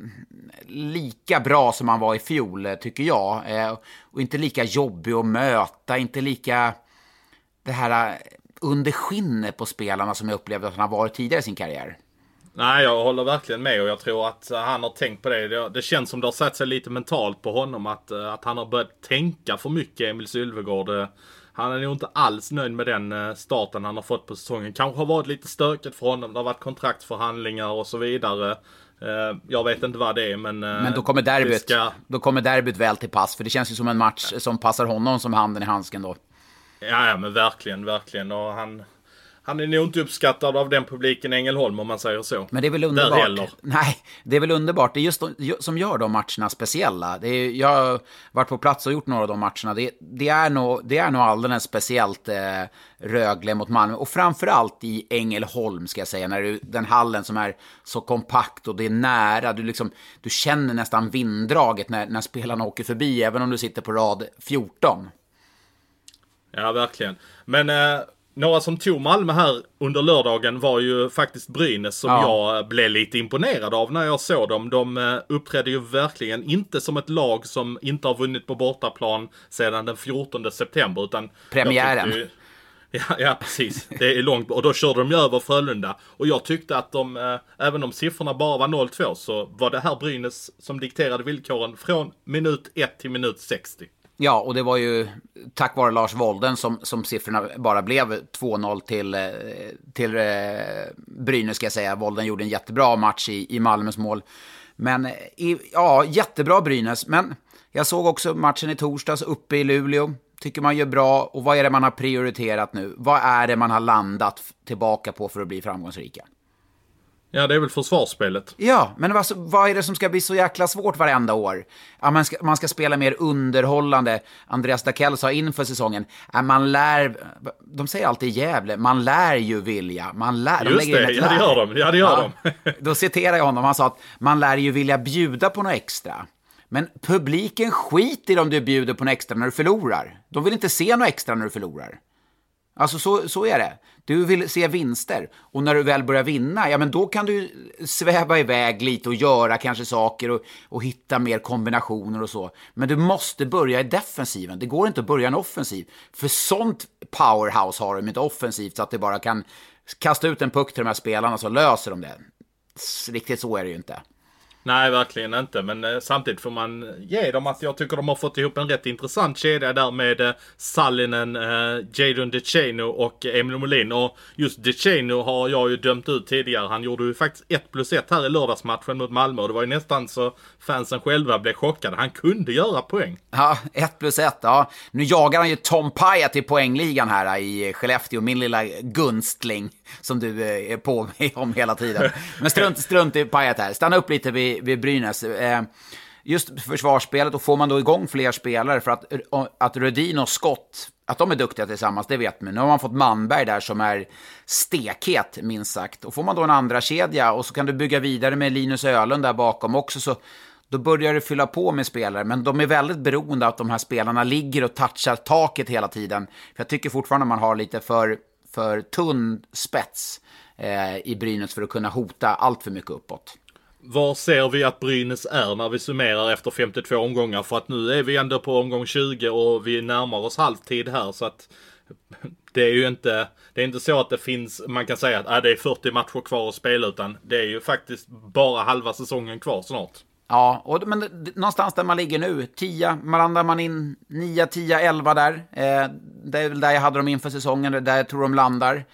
lika bra som han var i fjol, tycker jag. Och inte lika jobbig att möta. Inte lika det här under skinnet på spelarna som jag upplevde att han har varit tidigare i sin karriär. Nej, jag håller verkligen med, och jag tror att han har tänkt på det. Det, det känns som det har satt sig lite mentalt på honom, att, att han har börjat tänka för mycket, Emil Sylvegård. Han är nog inte alls nöjd med den starten han har fått på säsongen. Kanske har varit lite stökigt för honom. Det har varit kontraktsförhandlingar och så vidare. Jag vet inte vad det är, men... Men då kommer derbyt, ska... då kommer derbyt väl till pass. För det känns ju som en match som passar honom som handen i handsken då. Ja, ja men verkligen, verkligen. Och han... Han är nog inte uppskattad av den publiken i Ängelholm, om man säger så. Men det är väl underbart. Nej, det är väl underbart. Det är just de, som gör de matcherna speciella. Det är, jag har varit på plats och gjort några av de matcherna. Det, det, är, nog, det är nog alldeles speciellt eh, Rögle mot Malmö. Och framförallt i Ängelholm ska jag säga. När du, den hallen som är så kompakt och det är nära. Du, liksom, du känner nästan vinddraget när, när spelarna åker förbi. Även om du sitter på rad fjorton. Ja, verkligen. Men... Eh... några som tog Malmö här under lördagen var ju faktiskt Brynäs som ja. jag blev lite imponerad av när jag såg dem. De uppträdde ju verkligen inte som ett lag som inte har vunnit på bortaplan sedan den fjortonde september. Utan premiären. Ju, ja, ja, precis. Det är långt. Och då körde de ju över Frölunda. Och jag tyckte att de, även om siffrorna bara var noll två, så var det här Brynäs som dikterade villkoren från minut ett till minut sextio. Ja, och det var ju tack vare Lars Wolden som, som siffrorna bara blev två noll till, till eh, Brynäs, ska jag säga. Wolden gjorde en jättebra match i, i Malmös mål. Men i, ja, jättebra Brynäs. Men jag såg också matchen i torsdags uppe i Luleå. Tycker man gör bra. Och vad är det man har prioriterat nu? Vad är det man har landat tillbaka på för att bli framgångsrika? Ja, det är väl försvarsspelet. Ja, men alltså, vad är det som ska bli så jäkla svårt varenda år? Ja, man, ska, man ska spela mer underhållande. Andreas Dackell sa inför säsongen, ja, man lär, de säger alltid Gävle, man lär ju vilja. Man lär, Just de det, ja det gör de. Ja, det gör ja, de. Då citerar jag honom, han sa att man lär ju vilja bjuda på något extra. Men publiken skiter om du bjuder på något extra när du förlorar. De vill inte se något extra när du förlorar. Alltså så, så är det. Du vill se vinster. Och när du väl börjar vinna, ja men då kan du sväva iväg lite och göra kanske saker och, och hitta mer kombinationer och så. Men du måste börja i defensiven. Det går inte att börja en offensiv. För sånt powerhouse har de inte offensivt så att det bara kan kasta ut en puck till de här spelarna så löser de det. Riktigt så är det ju inte. Nej, verkligen inte. Men eh, samtidigt får man ge dem att jag tycker de har fått ihop en rätt intressant kedja där med eh, Sallinen, eh, Jadon DeChano och Emil Molin. Och just DeChano har jag ju dömt ut tidigare. Han gjorde ju faktiskt ett plus ett här i lördagsmatchen mot Malmö. Och det var ju nästan så fansen själva blev chockade. Han kunde göra poäng. Ja, ett plus ett. Ja. Nu jagar han ju Tom Pyatt i poängligan här i Skellefteå. Min lilla gunstling som du är på mig om hela tiden. Men strunt, strunt i Pyatt här. Stanna upp lite vid vid Brynäs. Just försvarsspelet, och får man då igång fler spelare för att, att Rödin och Skott, att de är duktiga tillsammans, det vet man. Nu har man fått Manberg där som är stekhet minst sagt. Och får man då en andra kedja och så kan du bygga vidare med Linus Öhlund där bakom också, så då börjar det fylla på med spelare. Men de är väldigt beroende av att de här spelarna ligger och touchar taket hela tiden. För jag tycker fortfarande man har lite för, för tunn spets eh, i Brynäs för att kunna hota allt för mycket uppåt. Var ser vi att Brynäs är när vi summerar efter femtiotvå omgångar? För att nu är vi ändå på omgång tjugo och vi närmar oss halvtid här. Så att det är ju inte, det är inte så att det finns, man kan säga att äh, det är fyrtio matcher kvar att spela, utan det är ju faktiskt bara halva säsongen kvar snart. Ja, och, men det, någonstans där man ligger nu, tio, man landar man in nio, tio, elva där. Eh, det är väl där jag hade dem inför säsongen, där jag tror de landar.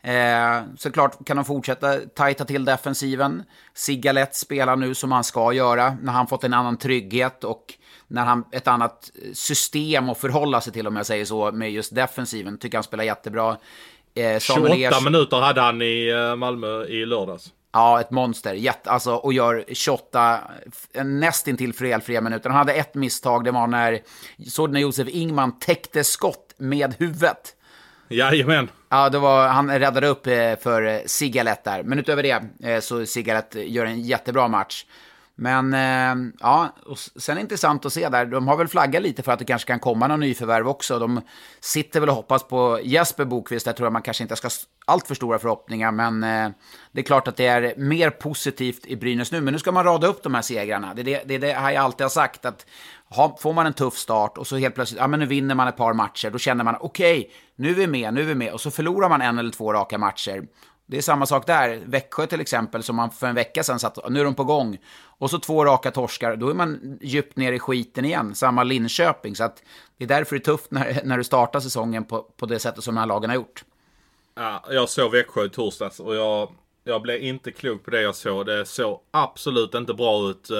Eh, såklart kan de fortsätta tajta till defensiven. Sigalet spelar nu som han ska göra när han fått en annan trygghet och när han ett annat system att förhålla sig till, om jag säger så, med just defensiven. Tycker han spelar jättebra. eh, tjugoåtta Ers... minuter hade han i Malmö i lördags. Ja, ett monster. Jätte, alltså, och gör tjugoåtta nästintill felfria minuter. Han hade ett misstag, det var när, såg när Josef Ingman täckte skott med huvudet. Jajamän. Ja, det var, han räddade upp för Sigalet där. Men utöver det så Sigalet gör en jättebra match. Men ja, och sen är det intressant att se där. De har väl flaggat lite för att det kanske kan komma någon nyförvärv också. De sitter väl och hoppas på Jesper Bokvist. Jag tror att man kanske inte ska ha allt för stora förhoppningar. Men det är klart att det är mer positivt i Brynäs nu. Men nu ska man rada upp de här segrarna. Det är det, det, är det här jag alltid har sagt, att får man en tuff start och så helt plötsligt, ja men nu vinner man ett par matcher, då känner man okej, okay, nu är vi med, nu är vi med, och så förlorar man en eller två raka matcher. Det är samma sak där. Växjö till exempel, som man för en vecka sedan satt, nu är de på gång, och så två raka torskar, då är man djupt ner i skiten igen. Samma Linköping, så att det är därför det är tufft när, när du startar säsongen på, på det sättet som de här lagen har gjort. Ja, jag såg Växjö i torsdags och jag, jag blev inte klok på det jag såg. Det såg absolut inte bra ut.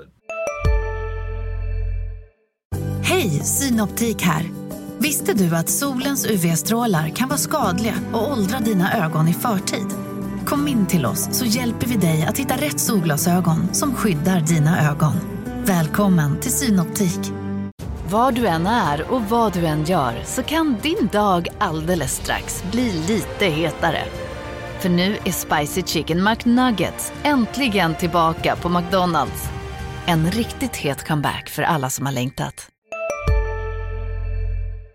Hej, Synoptik här. Visste du att solens U V-strålar kan vara skadliga och åldra dina ögon i förtid? Kom in till oss så hjälper vi dig att hitta rätt solglasögon som skyddar dina ögon. Välkommen till Synoptik. Var du än är och vad du än gör så kan din dag alldeles strax bli lite hetare. För nu är Spicy Chicken McNuggets äntligen tillbaka på McDonald's. En riktigt het comeback för alla som har längtat.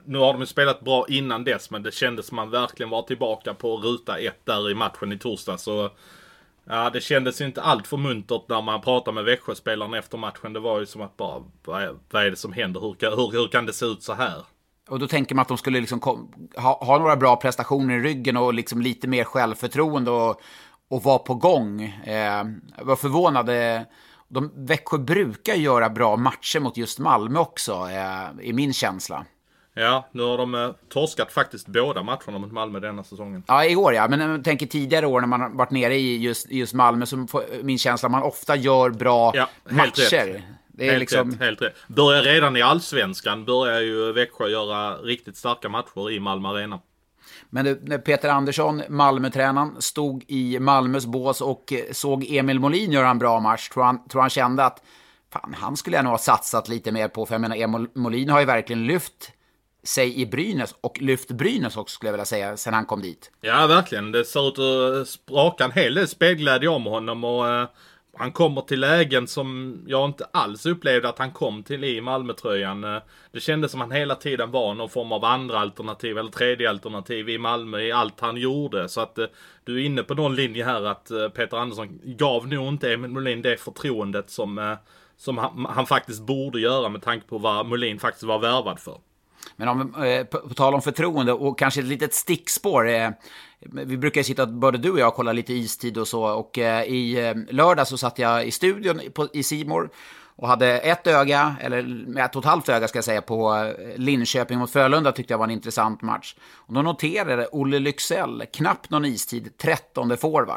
nu har de ju spelat bra innan dess, men det kändes som man verkligen var tillbaka på ruta ett där i matchen i torsdag. Så ja, det kändes inte allt för muntert när man pratade med Växjö-spelarna efter matchen. Det var ju som att bara, vad är, vad är det som händer? Hur, hur, hur kan det se ut så här? Och då tänker man att de skulle liksom kom, ha, ha några bra prestationer i ryggen och liksom lite mer självförtroende och, och vara på gång. Eh, jag var förvånade. De, Växjö brukar göra bra matcher mot just Malmö också, eh, i min känsla. Ja, nu har de eh, torskat faktiskt båda matcherna mot Malmö denna säsongen. Ja, i år ja. Men jag tänker tidigare år när man har varit nere i just, just Malmö, så får min känsla att man ofta gör bra ja, matcher. Rätt. Det är helt liksom... rätt, helt rätt. Börjar redan i Allsvenskan börjar ju Växjö göra riktigt starka matcher i Malmö Arena. Men det, när Peter Andersson, Malmö-tränaren, stod i Malmös bås och såg Emil Molin göra en bra match, tror han, tror han kände att fan, han skulle jag nog ha satsat lite mer på. För jag menar, Emil Molin har ju verkligen lyft sig i Brynäs och lyft Brynäs också, skulle jag vilja säga, sen han kom dit. Ja, verkligen. Det ser ut att spraka en hel del spelglädje om honom och uh, han kommer till lägen som jag inte alls upplevde att han kom till i Malmö-tröjan. Uh, det kändes som att han hela tiden var någon form av andra alternativ eller tredje alternativ i Malmö i allt han gjorde. Så att uh, du är inne på någon linje här att uh, Peter Andersson gav nog inte Emil Molin det förtroendet som, uh, som han, han faktiskt borde göra med tanke på vad Molin faktiskt var värvad för. Men om, eh, på, på tal om förtroende och kanske ett litet stickspår. Eh, vi brukar ju sitta, både du och jag, kolla lite istid och så. Och eh, i eh, lördag så satt jag i studion på, i C More och hade ett öga, eller ett och ett halvt öga ska jag säga, på eh, Linköping mot Frölunda. Tyckte jag var en intressant match. Och då noterade Olle Lycksell knappt någon istid, trettonde forward.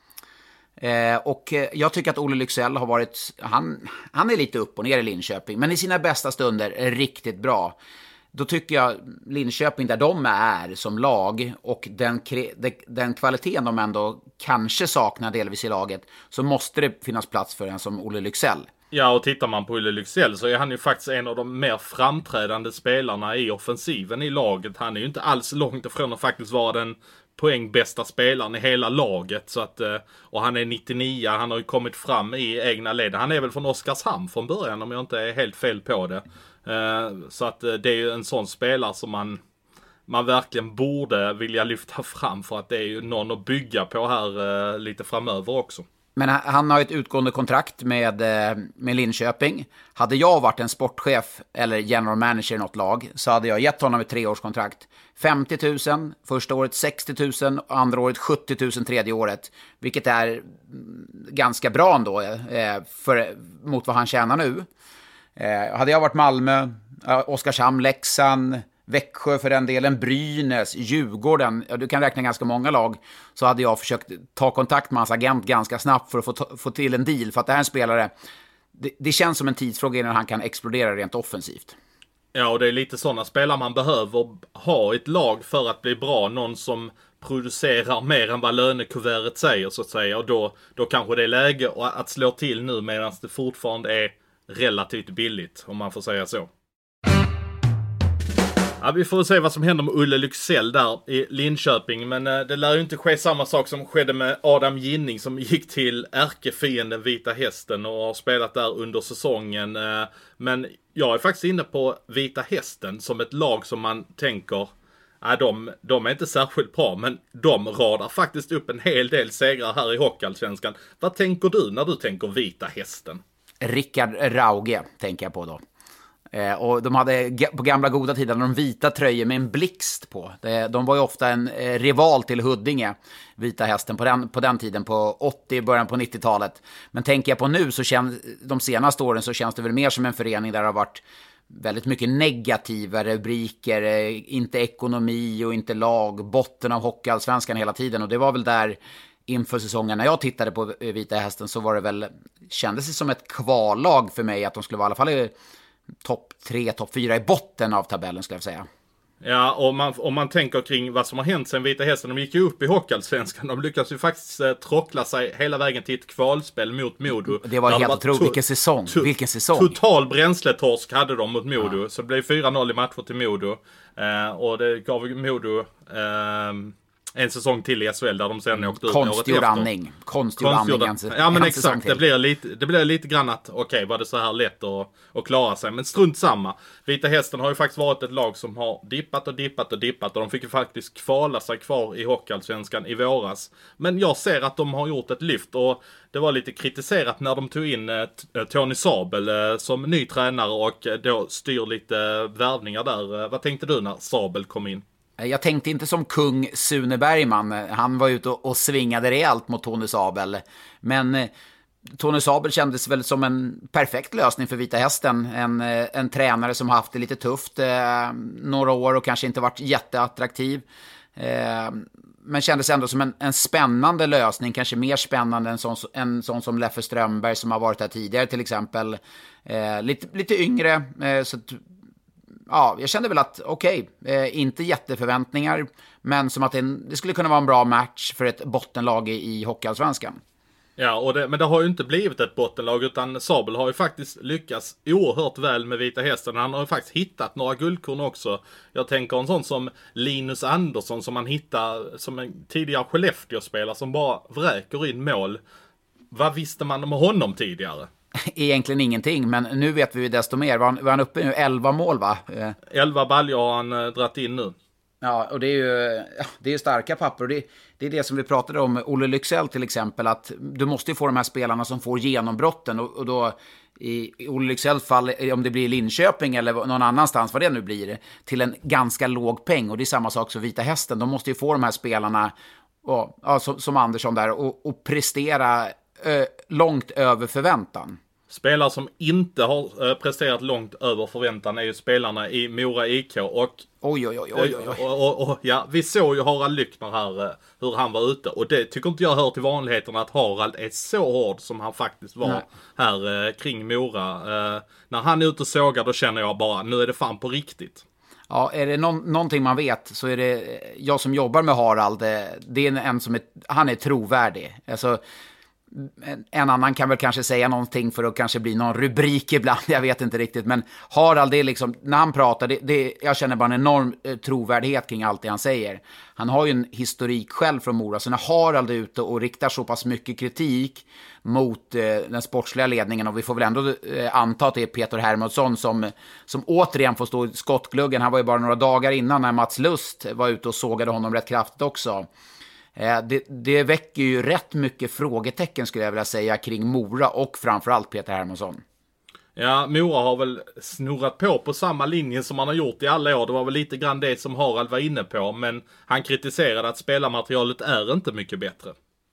Eh, och eh, jag tycker att Olle Lycksell har varit, han, han är lite upp och ner i Linköping, men i sina bästa stunder är riktigt bra. Då tycker jag Linköping, där de är som lag och den, den kvaliteten de ändå kanske saknar delvis i laget, så måste det finnas plats för en som Olle Lycksell. Ja, och tittar man på Olle Lycksell så är han ju faktiskt en av de mer framträdande spelarna i offensiven i laget. Han är ju inte alls långt ifrån att faktiskt vara den poängbästa spelaren i hela laget. Så att, och han är nittionio, han har ju kommit fram i egna led. Han är väl från Oskarshamn från början om jag inte är helt fel på det. Så att det är ju en sån spelare som man, man verkligen borde vilja lyfta fram, för att det är ju någon att bygga på här lite framöver också. Men han har ett utgående kontrakt med, med Linköping. Hade jag varit en sportchef eller general manager i något lag, så hade jag gett honom ett treårskontrakt. femtio tusen, första året sextio tusen, andra året sjuttio tusen, tredje året. Vilket är ganska bra ändå för, mot vad han tjänar nu. Hade jag varit Malmö, Oskarshamn, Leksand, Växjö för den delen, Brynäs, Djurgården, ja, du kan räkna ganska många lag, så hade jag försökt ta kontakt med hans agent ganska snabbt för att få, ta, få till en deal, för att det här är en spelare, det, det känns som en tidsfråga innan han kan explodera rent offensivt. Ja, och det är lite sådana spelare man behöver ha i ett lag för att bli bra, någon som producerar mer än vad lönekuvertet säger så att säga, och då, då kanske det är läge att slå till nu medan det fortfarande är relativt billigt, om man får säga så. Ja, vi får se vad som händer med Olle Lycksell där i Linköping. Men eh, det lär ju inte ske samma sak som skedde med Adam Ginning, som gick till ärkefienden Vita Hästen och har spelat där under säsongen. Eh, men jag är faktiskt inne på Vita Hästen som ett lag som man tänker, ja, de, de är inte särskilt bra, men de radar faktiskt upp en hel del segrar här i Hockeyallsvenskan. Vad tänker du när du tänker Vita Hästen? Rickard Rauge tänker jag på då. Eh, och de hade på gamla goda tiden de vita tröjor med en blixt på. De, de var ju ofta en eh, rival till Huddinge, Vita Hästen, på den, på den tiden, på åttio, början på nittiotalet. Men tänker jag på nu, så känns de senaste åren så känns det väl mer som en förening där det har varit väldigt mycket negativa rubriker, eh, inte ekonomi och inte lag, botten av Hockeyallsvenskan hela tiden. Och det var väl där inför säsongen när jag tittade på Vita Hästen, så var det väl, kändes det som ett kvallag för mig att de skulle vara i alla fall i topp tre, topp fyra i botten av tabellen, skulle jag säga. Ja, och man, om man tänker kring vad som har hänt sen Vita Hästen, de gick ju upp i Hockeyallsvenskan. De lyckades ju faktiskt eh, trockla sig hela vägen till ett kvalspel mot Modo. Det var helt otroligt, to- vilken säsong. To- vilken säsong. Total bränsletorsk hade de mot Modo. Ja. Så det blev fyra noll i matcher till Modo. Eh, och det gav Modo eh, en säsong till i S H L där de sen åkte ut året efter. Konstgjord andning. Konstgjord andning. Ja, men exakt. Det blir lite, det blir lite grann att, okej, okay, var det så här lätt att, att klara sig? Men strunt samma. Vita Hästen har ju faktiskt varit ett lag som har dippat och dippat och dippat. Och de fick ju faktiskt kvala sig kvar i Hockeyallsvenskan i våras. Men jag ser att de har gjort ett lyft. Och det var lite kritiserat när de tog in eh, Tony Sabel eh, som ny tränare och eh, då styr lite eh, värvningar där. Eh, vad tänkte du när Sabel kom in? Jag tänkte inte som kung Sune Bergman. Han var ute och, och svingade rejält mot Tony Sabel. Men eh, Tony Sabel kändes väl som en perfekt lösning för Vita Hästen. En, eh, en tränare som haft det lite tufft eh, några år och kanske inte varit jätteattraktiv. Eh, men kändes ändå som en, en spännande lösning. Kanske mer spännande än sån, en sån som Leffe Strömberg som har varit här tidigare till exempel. Eh, lite, lite yngre. Eh, så att, ja, jag kände väl att okej, okay, eh, inte jätteförväntningar, men som att det, det skulle kunna vara en bra match för ett bottenlag i, i Hockeyallsvenskan. Ja, och det, men det har ju inte blivit ett bottenlag, utan Sabel har ju faktiskt lyckats oerhört väl med Vita Hästen. Han har ju faktiskt hittat några guldkorn också. Jag tänker en sån som Linus Andersson som man hittar som en tidigare Skellefteå-spelare som bara vräker in mål. Vad visste man om honom tidigare? Egentligen ingenting, men nu vet vi desto mer. Var han, var han uppe nu? elva mål, va? elva baljor har han äh, dratt in nu. Ja, och det är ju, det är ju starka papper. Och det, det är det som vi pratade om, Olle Lycksell till exempel, att du måste ju få de här spelarna som får genombrotten. Och, och då i, i Olle Lycksells fall, om det blir Linköping eller någon annanstans, vad det nu blir, till en ganska låg peng. Och det är samma sak som Vita Hästen. De måste ju få de här spelarna, och, ja, som, som Andersson där, och, och prestera ö, långt över förväntan. Spelare som inte har äh, presterat långt över förväntan är ju spelarna i Mora I K. Och, oj, oj, oj, oj, oj. Och, och, och, ja, vi såg ju Harald Lyckner här, äh, hur han var ute. Och det tycker inte jag hör till vanligheterna att Harald är så hård som han faktiskt var. Nej. Här äh, kring Mora. Äh, när han är ute och sågar, då känner jag bara, nu är det fan på riktigt. Ja, är det någon, någonting man vet så är det, jag som jobbar med Harald, det är en som är, han är trovärdig. Alltså, en annan kan väl kanske säga någonting för att kanske bli någon rubrik ibland, jag vet inte riktigt, men Harald, det är liksom, när han pratar, det, det, jag känner bara en enorm eh, trovärdighet kring allt det han säger. Han har ju en historik själv från Mora, så när Harald är ute och riktar så pass mycket kritik mot eh, den sportsliga ledningen, och vi får väl ändå eh, anta att det är Peter Hermansson som, som återigen får stå i skottgluggen. Han var ju bara några dagar innan när Mats Lust var ute och sågade honom rätt kraftigt också. Det, det väcker ju rätt mycket frågetecken skulle jag vilja säga kring Mora och framförallt Peter Hermansson. Ja, Mora har väl snurrat på på samma linje som man har gjort i alla år. Det var väl lite grann det som Harald var inne på, men han kritiserade att spelarmaterialet är inte mycket bättre.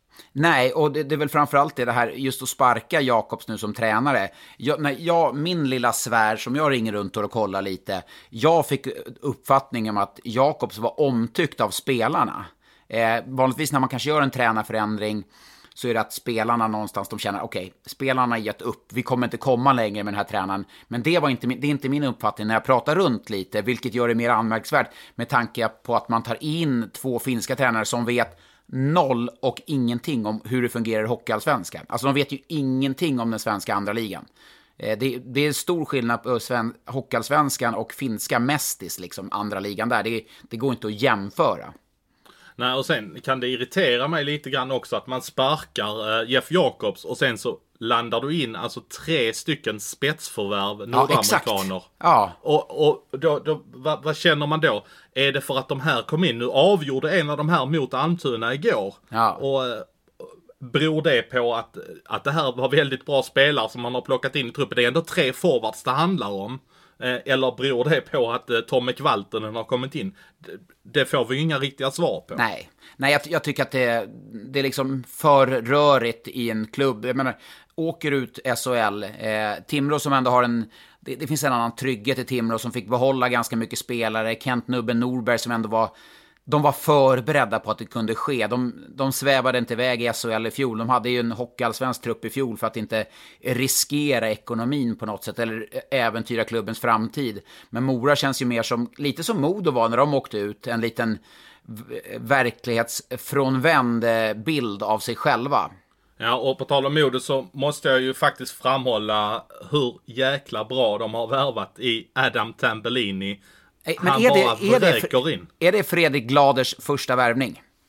Nej, och det, det är väl framförallt det, det här just att sparka Jakobs nu som tränare. Jag, när jag, min lilla svär som jag ringer runt och kollar lite, jag fick uppfattningen om att Jakobs var omtyckt av spelarna. Eh, vanligtvis när man kanske gör en tränarförändring så är det att spelarna någonstans, de känner okej, okay, spelarna har gett upp, vi kommer inte komma längre med den här tränaren. Men det, var inte, det är inte min uppfattning när jag pratar runt lite, vilket gör det mer anmärkningsvärt med tanke på att man tar in två finska tränare som vet noll och ingenting om hur det fungerar i Hockeyallsvenskan. Alltså de vet ju ingenting om den svenska andra ligan. Eh, det, det är stor skillnad på sven, Hockeyallsvenskan och finska Mestis, liksom andra ligan där. Det, det går inte att jämföra. Nej, och sen kan det irritera mig lite grann också att man sparkar eh, Jeff Jakobs och sen så landar du in alltså tre stycken spetsförvärv nordamerikaner. Ja, ja. Och, och då, då, vad, vad känner man då? Är det för att de här kom in? Nu avgjorde en av de här mot Almtuna igår. Ja. Och eh, beror det på att, att det här var väldigt bra spelare som man har plockat in i truppen? Det är ändå tre forwards det handlar om. Eller beror det på att Tomme Kvaltenen har kommit in? Det får vi inga riktiga svar på. Nej, Nej jag, jag tycker att det, det är liksom för rörigt i en klubb. Jag menar, åker ut S H L. Eh, Timrå som ändå har en... Det, det finns en annan trygghet i Timrå som fick behålla ganska mycket spelare. Kent Nubben Norberg som ändå var... De var förberedda på att det kunde ske. De, de svävade inte iväg i S H L i fjol. De hade ju en hockeyallsvensk trupp i fjol för att inte riskera ekonomin på något sätt eller äventyra klubbens framtid. Men Mora känns ju mer som, lite som Modo var när de åkte ut, en liten verklighetsfrånvänd bild av sig själva. Ja, och på tal om Modo så måste jag ju faktiskt framhålla hur jäkla bra de har värvat i Adam Tambellini. Men han är bara det, är, det, in. är det Fredrik Gladers första värvning?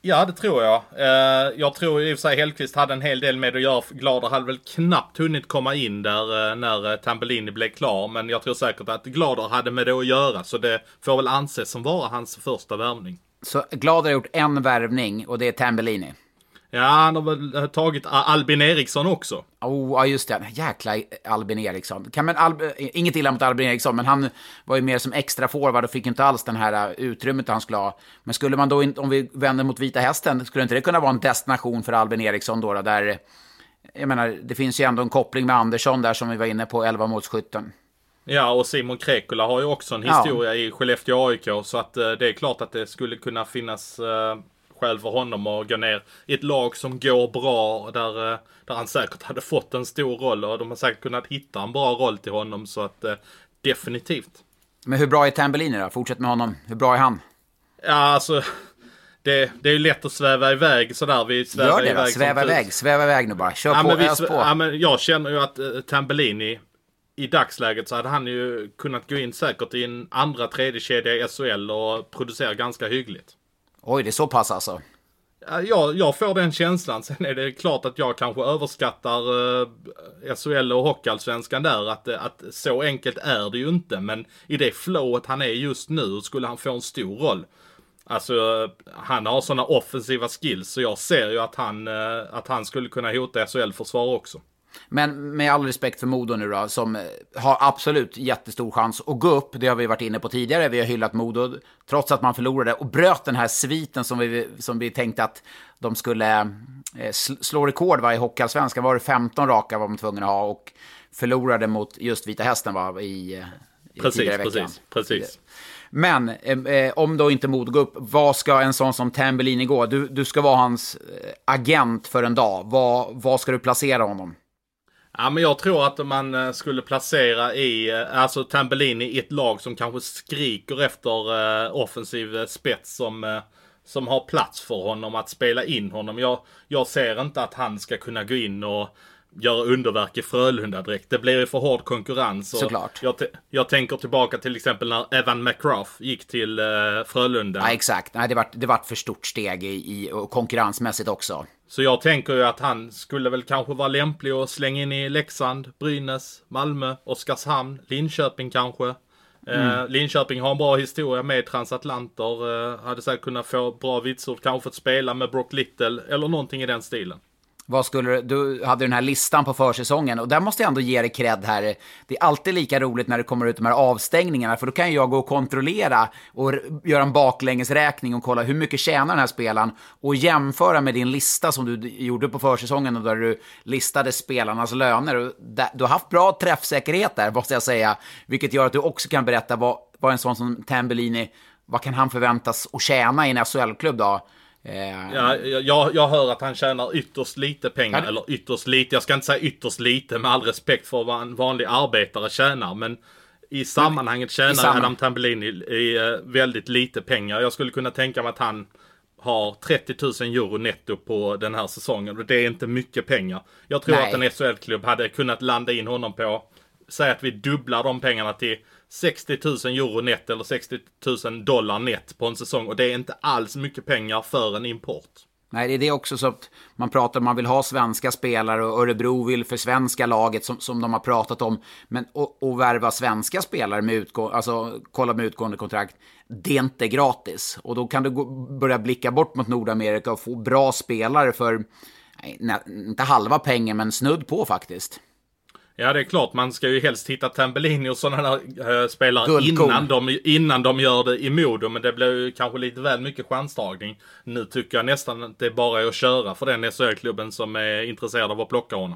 Ja, det tror jag. Eh, jag tror i och för sig Hellqvist hade en hel del med att göra. Glader hade väl knappt hunnit komma in där eh, när Tambellini blev klar. Men jag tror säkert att Glader hade med det att göra. Så det får väl anses som vara hans första värvning. Så Glader har gjort en värvning och det är Tambellini. Ja, han har väl tagit Albin Eriksson också. Oh, ja, just det. Jäkla Albin Eriksson. Kan man Al- Inget illa mot Albin Eriksson, men han var ju mer som extra forward och fick inte alls den här utrymmet han skulle ha. Men skulle man då, om vi vänder mot Vita Hästen, skulle inte det kunna vara en destination för Albin Eriksson då? Där, jag menar, det finns ju ändå en koppling med Andersson där som vi var inne på, elva målskytten. Ja, och Simon Krekula har ju också en historia ja. i Skellefteå A I K, så att det är klart att det skulle kunna finnas skäl för honom att gå ner i ett lag som går bra, där, där han säkert hade fått en stor roll och de har säkert kunnat hitta en bra roll till honom, så att definitivt. Men hur bra är Tambellini då? Fortsätt med honom. Hur bra är han? Ja, alltså det, det är ju lätt att sväva iväg sådär. Vi svävar Gör det iväg då, sväva iväg, sväva iväg nu bara. Kör ja, på, men vi, ös på. Ja, men jag känner ju att uh, Tambellini i dagsläget så hade han ju kunnat gå in säkert i en andra tredje kedja i S H L och producera ganska hyggligt. Oj, det är så pass alltså. Ja, jag, jag får den känslan. Sen är det klart att jag kanske överskattar uh, S H L och Hockeyallsvenskan där. Att, att så enkelt är det ju inte. Men i det flowet han är just nu skulle han få en stor roll. Alltså, han har sådana offensiva skills, så jag ser ju att han, uh, att han skulle kunna hota S H L-försvar också. Men med all respekt för Modo nu då, som har absolut jättestor chans att gå upp. Det har vi varit inne på tidigare. Vi har hyllat Modo trots att man förlorade och bröt den här sviten som vi, som vi tänkte att de skulle eh, slå rekord va, i Hockeyallsvenskan. Var det femton raka var de tvungna att ha och förlorade mot just Vita Hästen va, i, i precis, tidigare veckan. Precis, precis. Men eh, om då inte Modo går upp, vad ska en sån som Tambellini gå? Du, du ska vara hans agent för en dag. Vad, vad ska du placera honom? Ja, men jag tror att man skulle placera i, alltså Tambellini i ett lag som kanske skriker efter uh, offensiv spets som, uh, som har plats för honom att spela in honom. Jag, jag ser inte att han ska kunna gå in och göra underverk i Frölunda direkt. Det blir ju för hård konkurrens. Och såklart. Jag, jag tänker tillbaka till exempel när Evan McGrath gick till uh, Frölunda. Ja, exakt. Nej, det var det var för stort steg i, i och konkurrensmässigt också. Så jag tänker ju att han skulle väl kanske vara lämplig att slänga in i Leksand, Brynäs, Malmö, Oskarshamn, Linköping kanske. Mm. Eh, Linköping har en bra historia med transatlanter. Eh, hade säkert kunnat få bra vitsord, kanske fått spela med Brock Little eller någonting i den stilen. Vad skulle du, du hade den här listan på försäsongen och där måste jag ändå ge dig cred här. Det är alltid lika roligt när det kommer ut de här avstängningarna, för då kan jag gå och kontrollera och göra en baklängesräkning och kolla hur mycket tjänar den här spelaren och jämföra med din lista som du gjorde på försäsongen och där du listade spelarnas löner. Och där, du har haft bra träffsäkerhet där, måste jag säga, vilket gör att du också kan berätta vad, vad en sån som Tambellini, vad kan han förväntas att tjäna i en S H L-klubb då? Eh. Ja, jag, jag hör att han tjänar ytterst lite pengar, ja. Eller ytterst lite, jag ska inte säga ytterst lite med all respekt för vad en vanlig arbetare tjänar, men i sammanhanget tjänar samman... Adam Tambellini i, i väldigt lite pengar. Jag skulle kunna tänka mig att han har trettio tusen euro netto på den här säsongen och det är inte mycket pengar. Jag tror Nej. att en S H L-klubb hade kunnat landa in honom på, säg att vi dubblar de pengarna till sextio tusen euro net eller sextio tusen dollar net på en säsong, och det är inte alls mycket pengar för en import. Nej, det är det också så att man pratar om man vill ha svenska spelare och Örebro vill för svenska laget som, som de har pratat om, men och, och värva svenska spelare med utgå, alltså kolla med utgående kontrakt, det är inte gratis, och då kan du gå, börja blicka bort mot Nordamerika och få bra spelare för nej, inte halva pengen men snudd på faktiskt. Ja, det är klart. Man ska ju helst hitta Tambellini och sådana där äh, spelare innan de, innan de gör det i Modo. Men det blir ju kanske lite väl mycket chanstagning. Nu tycker jag nästan att det är bara att köra för den S H L-klubben som är intresserad av att plocka honom.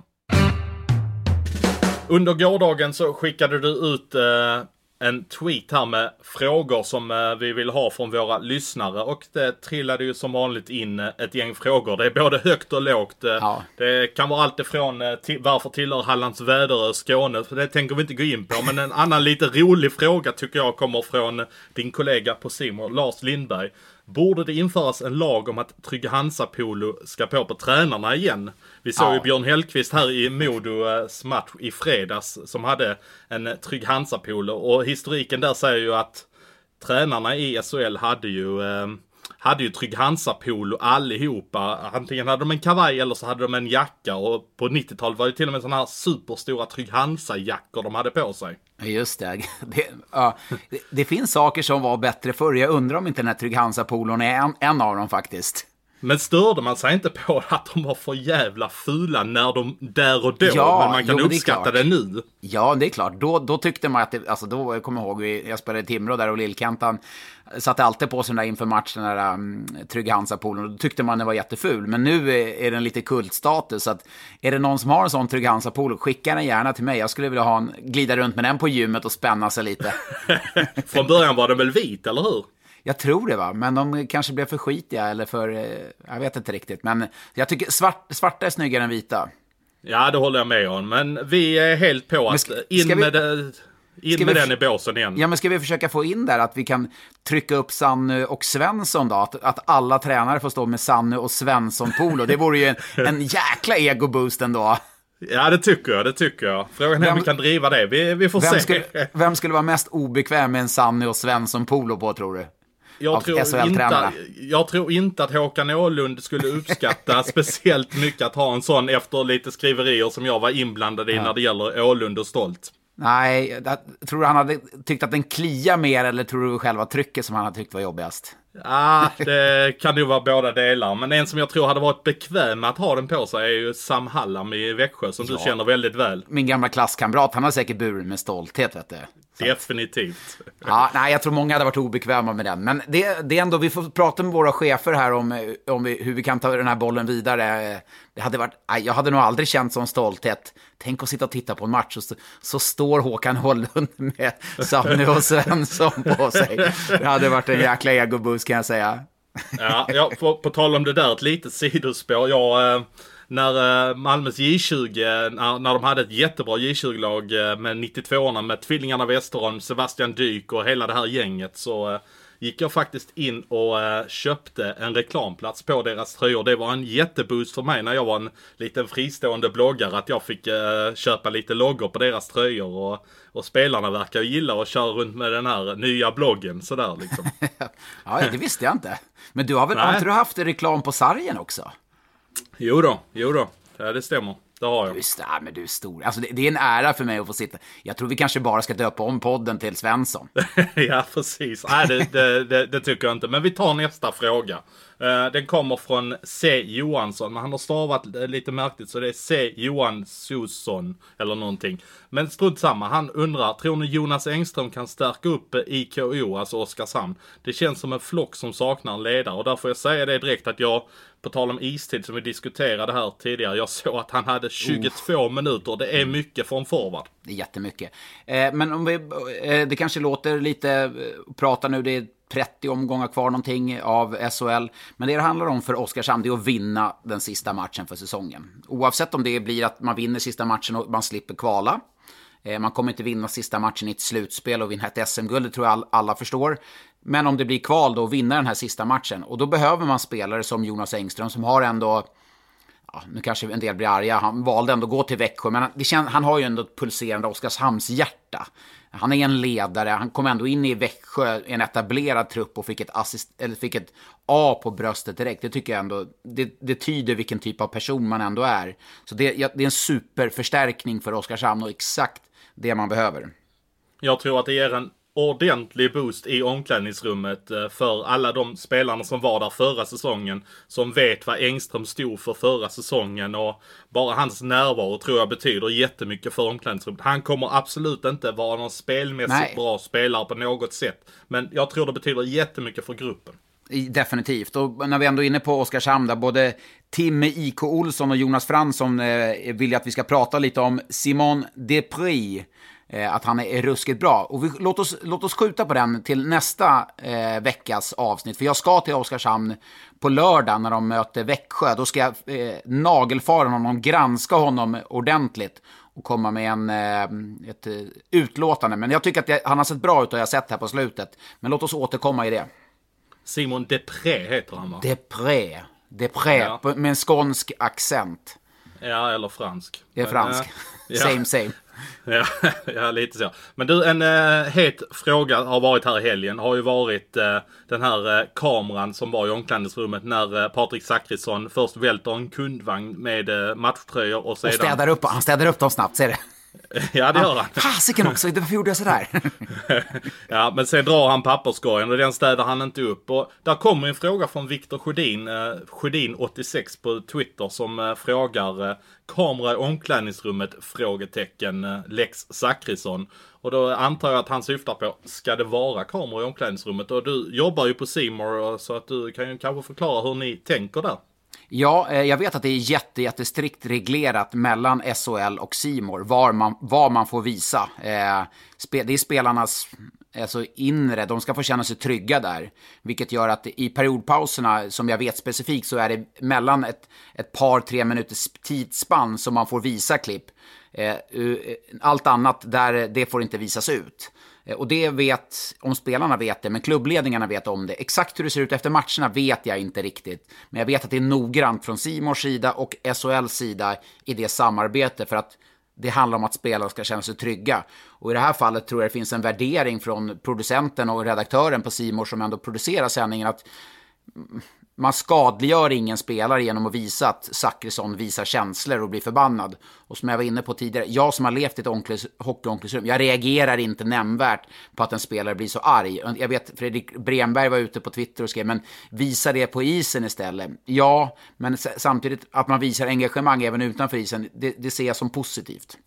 Under gårdagen så skickade du ut äh, en tweet här med frågor som äh, vi vill ha från våra lyssnare. Och det trillade ju som vanligt in äh, ett gäng frågor. Det är både högt och lågt. Äh, ja. Det kan vara allt ifrån äh, till, varför tillhör Hallands Väderö Skåne. För det tänker vi inte gå in på. Men en annan lite rolig fråga tycker jag kommer från äh, din kollega på Simon, Lars Lindberg. Borde det införas en lag om att Trygg Hansa-polo ska på på tränarna igen? Vi såg ja. ju Björn Hellqvist här i Modos match i fredags som hade en Trygg Hansa-polo. Och historiken där säger ju att tränarna i S H L hade ju, eh, hade ju Trygg-Hansa-polo allihopa. Antingen hade de en kavaj eller så hade de en jacka. Och på nittiotalet var det till och med sådana här superstora Trygg-Hansa-jackor de hade på sig. Just det. Det, ja, det. Det finns saker som var bättre förr. Jag undrar om inte den här Trygg-Hansa-polon är en, en av dem faktiskt. Men störde man sig inte på att de var för jävla fula när de där och då? Ja, men man kan jo, uppskatta det, det nu. Ja, det är klart. Då, då tyckte man att det, alltså då, jag kommer ihåg, jag spelade i Timrå där och Lillkantan satte alltid på sig där inför matchen, den där um, Trygg-Hansa-polen. Då tyckte man det var jätteful. Men nu är, är den lite kultstatus. Så att är det någon som har en sån Trygg-Hansa-polo, skicka den gärna till mig. Jag skulle vilja ha en, glida runt med den på gymmet och spänna sig lite. Från början var den väl vit, eller hur? Jag tror det, va, men de kanske blev för skitiga eller för, jag vet inte riktigt. Men jag tycker svart, svarta är snyggare än vita. Ja, det håller jag med om. Men vi är helt på att ska, in ska vi, med, det, in med den i båsen igen. Ja, men ska vi försöka få in där att vi kan trycka upp Sannu och Svensson då? Att, att alla tränare får stå med Sannu och Svensson-polo. Det vore ju en, en jäkla ego-boost ändå. Ja, det tycker jag, det tycker jag. Frågan är om vi kan driva det. Vi, vi får vem se. Skulle, vem skulle vara mest obekväm med en Sannu och Svensson-polo på, tror du? Jag tror, inte, jag tror inte att Håkan Åhlund skulle uppskatta speciellt mycket att ha en sån efter lite skriverier som jag var inblandad i ja. när det gäller Åhlund och Stolt. Nej, jag tror du han hade tyckt att den kliar mer, eller tror du själva trycket som han hade tyckt var jobbigast? Ja, det kan ju vara båda delar. Men en som jag tror hade varit bekväm att ha den på sig är ju Sam Hallam i Växjö, som ja. du känner väldigt väl. Min gamla klasskamrat, han har säkert burit med stolthet, vet du. Definitivt. Ja, nej, jag tror många hade varit obekväma med den. Men det, det är ändå, vi får prata med våra chefer här om, om vi, hur vi kan ta den här bollen vidare. Det hade varit, jag hade nog aldrig känt sån stolthet. Tänk att sitta och titta på en match och så, så står Håkan Hållund med Sannu och Svensson på sig. Det hade varit en jäkla ego-boost, kan jag säga. Ja, ja på, på tal om det där, ett litet sidospår. Jag... När Malmös J tjugo, när, när de hade ett jättebra J tjugo-lag med nittiotvåorna med tvillingarna Westerholm, Sebastian Dyk och hela det här gänget, så gick jag faktiskt in och köpte en reklamplats på deras tröjor. Det var en jätteboost för mig när jag var en liten fristående bloggare, att jag fick köpa lite loggor på deras tröjor, och, och spelarna verkar ju gilla att köra runt med den här nya bloggen sådär liksom. Ja, det visste jag inte. Men du har väl inte du haft reklam på sargen också? Jo då, jo då. Ja, det stämmer. Det har jag. Just det, men du är stor. Alltså, det, det är en ära för mig att få sitta. Jag tror vi kanske bara ska döpa om podden till Svensson. Ja, precis. Nej, det, det, det, det tycker jag inte. Men vi tar nästa fråga. Uh, den kommer från C. Johansson. Men han har stavat lite märkligt, så det är C. Johansson eller någonting. Men strunt samma. Han undrar, tror ni Jonas Engström kan stärka upp I K O, alltså Oskarshamn? Det känns som en flock som saknar en ledare. Och därför får jag säga det direkt att jag, på tal om istid som vi diskuterade här tidigare, jag såg att han hade tjugotvå oh. minuter. Det är mycket från forward. Det är jättemycket. Eh, men om vi, eh, det kanske låter lite, eh, prata nu, det är trettio omgångar kvar någonting av S H L. Men det det handlar om för Oskarshamn, det är att vinna den sista matchen för säsongen. Oavsett om det blir att man vinner sista matchen och man slipper kvala. Eh, man kommer inte vinna sista matchen i ett slutspel och vinna ett S M-guld, det tror jag all, alla förstår. Men om det blir kval då och vinna den här sista matchen. Och då behöver man spelare som Jonas Engström som har ändå... Ja, nu kanske en del blir arga. Han valde ändå att gå till Växjö. Men det känns, han har ju ändå ett pulserande Oskarshamns hjärta. Han är en ledare. Han kom ändå in i Växjö, en etablerad trupp, och fick ett, assist, eller fick ett A på bröstet direkt. Det tycker jag ändå, det, det tyder vilken typ av person man ändå är. Så det, det är en superförstärkning för Oskarshamn och exakt det man behöver. Jag tror att det ger en ordentlig boost i omklädningsrummet för alla de spelarna som var där förra säsongen, som vet vad Engström stod för förra säsongen, och bara hans närvaro tror jag betyder jättemycket för omklädningsrummet. Han kommer absolut inte vara någon spelmässigt Nej. bra spelare på något sätt, men jag tror det betyder jättemycket för gruppen. Definitivt. Och när vi ändå är inne på Oskarshamn, där både Tim I K Olsson och Jonas Fransson eh, vill att vi ska prata lite om Simon Desprez. Att han är ruskigt bra. Och vi, låt, oss, låt oss skjuta på den till nästa eh, veckas avsnitt. För jag ska till Oskarshamn på lördag när de möter Växjö. Då ska jag eh, nagelfara honom, granska honom ordentligt och komma med en, eh, ett uh, utlåtande. Men jag tycker att jag, han har sett bra ut och jag har sett här på slutet. Men låt oss återkomma i det. Simon Desprez heter han, va? Desprez. Desprez, ja. Med en skånsk accent. Ja, eller fransk. Det är fransk. Men, same, same. Ja, ja, lite så. Men du, en uh, het fråga har varit här i helgen. Har ju varit uh, den här uh, kameran som var i omklädningsrummet när uh, Patrik Zackrisson först välter en kundvagn med uh, matchtröjor och sedan... Och städar upp, han städar upp dem snabbt, ser det. Ja, det gör han. Fasiken också, varför gjorde jag sådär? Ja, men sen drar han papperskorgen och den städar han inte upp. Och där kommer en fråga från Viktor Sjödin, eh, Sjödin åttiosex på Twitter som eh, frågar eh, kamera i omklädningsrummet, frågetecken, eh, Lex Zackrisson. Och då antar jag att han syftar på, ska det vara kamera i omklädningsrummet? Och du jobbar ju på C More så att du kan ju kanske förklara hur ni tänker där. Ja, jag vet att det är jätte, jättestrikt reglerat mellan S H L och C More var man, vad man får visa. Det är spelarnas alltså inre, de ska få känna sig trygga där. Vilket gör att i periodpauserna, som jag vet specifikt, så är det mellan ett, ett par, tre minuters tidsspann som man får visa klipp. Allt annat, där det får inte visas ut. Och det vet, om spelarna vet det, men klubbledningarna vet om det. Exakt hur det ser ut efter matcherna vet jag inte riktigt. Men jag vet att det är noggrant från C Mores sida och S H L:s sida i det samarbete, för att det handlar om att spelare ska känna sig trygga. Och i det här fallet tror jag det finns en värdering från producenten och redaktören på C More som ändå producerar sändningen, att man skadliggör ingen spelare genom att visa att Zackrisson visar känslor och blir förbannad. Och som jag var inne på tidigare, jag som har levt i ett omkläds, hockeyomklädningsrum, jag reagerar inte nämnvärt på att en spelare blir så arg. Jag vet, Fredrik Bremberg var ute på Twitter och skrev, men visa det på isen istället. Ja, men samtidigt att man visar engagemang även utanför isen, det, det ser jag som positivt.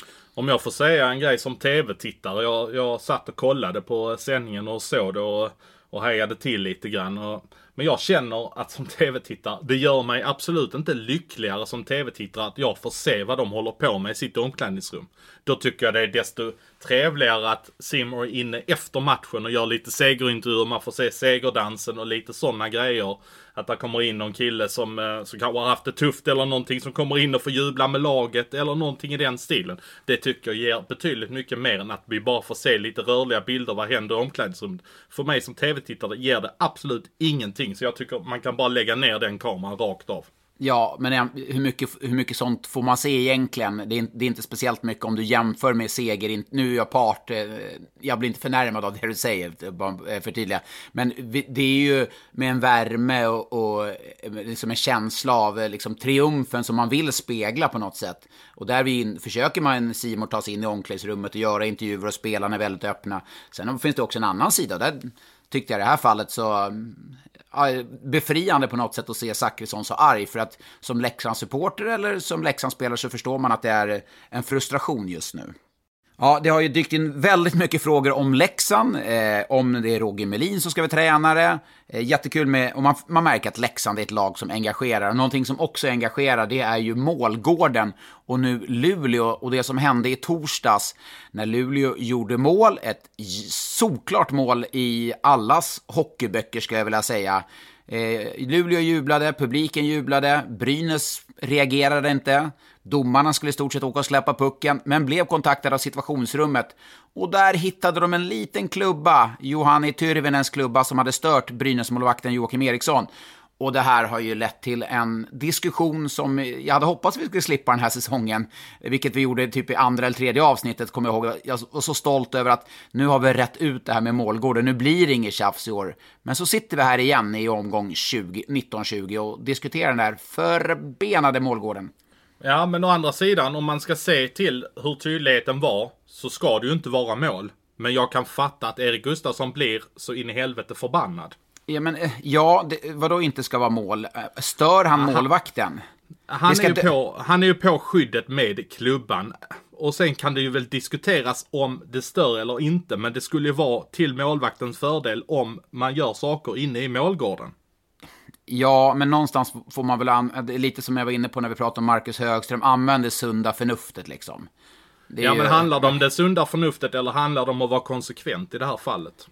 Om jag får säga en grej som tv-tittare, jag, jag satt och kollade på sändningen och så det och, och hejade till lite grann. Och, men jag känner att som tv-tittare, det gör mig absolut inte lyckligare som tv-tittare att jag får se vad de håller på med i sitt omklädningsrum. Då tycker jag det är desto trevligare att C More är inne efter matchen och gör lite segerintervjuer, man får se segerdansen och lite sådana grejer. Att det kommer in någon kille som, som kanske har haft det tufft eller någonting, som kommer in och får jubla med laget eller någonting i den stilen. Det tycker jag ger betydligt mycket mer än att vi bara får se lite rörliga bilder vad händer i omklädningsrummet. För mig som tv-tittare ger det absolut ingenting, så jag tycker man kan bara lägga ner den kameran rakt av. Ja, men hur mycket, hur mycket sånt får man se egentligen? Det är, det är inte speciellt mycket om du jämför med seger. Nu är jag part, jag blir inte förnärmad av det du säger, bara för tydliga. Men det är ju med en värme och, och liksom en känsla av liksom triumfen som man vill spegla på något sätt. Och där vi in, försöker man C More ta sig in i omklädningsrummet och göra intervjuer och spelarna är väldigt öppna. Sen finns det också en annan sida. Där tyckte jag i det här fallet så befriande på något sätt att se Zackrisson så arg, för att som Leksandssupporter eller som Leksandsspelare så förstår man att det är en frustration just nu. Ja, det har ju dykt in väldigt mycket frågor om Leksand, eh, om det är Roger Melin som ska vara tränare. Eh, jättekul med, och man, man märker att Leksand är ett lag som engagerar. Någonting som också engagerar, det är ju målgården och nu Luleå, och det som hände i torsdags när Luleå gjorde mål, ett såklart mål i allas hockeyböcker ska jag vilja säga. Eh, Luleå jublade, publiken jublade, Brynäs reagerade inte. Domarna skulle i stort sett åka och släppa pucken, men blev kontaktade av situationsrummet. Och där hittade de en liten klubba, Johanni Tyrvinens klubba, som hade stört Brynäs-målvakten Joakim Eriksson. Och det här har ju lett till en diskussion som jag hade hoppats vi skulle slippa den här säsongen. Vilket vi gjorde typ i andra eller tredje avsnittet, kommer jag ihåg. Jag var så stolt över att nu har vi rätt ut det här med målgården. Nu blir det inget tjafs i år. Men så sitter vi här igen i omgång nitton tjugo och diskuterar den där förbenade målgården. Ja, men å andra sidan, om man ska se till hur tydligheten var, så ska det ju inte vara mål. Men jag kan fatta att Erik Gustafsson blir så in i helvete förbannad. Ja, men ja, det, vadå inte ska vara mål? Stör han Aha. målvakten? Han är, ju inte... på, han är ju på skyddet med klubban. Och sen kan det ju väl diskuteras om det stör eller inte. Men det skulle ju vara till målvaktens fördel om man gör saker inne i målgården. Ja, men någonstans får man väl, an- lite som jag var inne på när vi pratade om Marcus Högström, använder sunda förnuftet liksom. Det ja, ju... men handlar det om det sunda förnuftet eller handlar det om att vara konsekvent i det här fallet?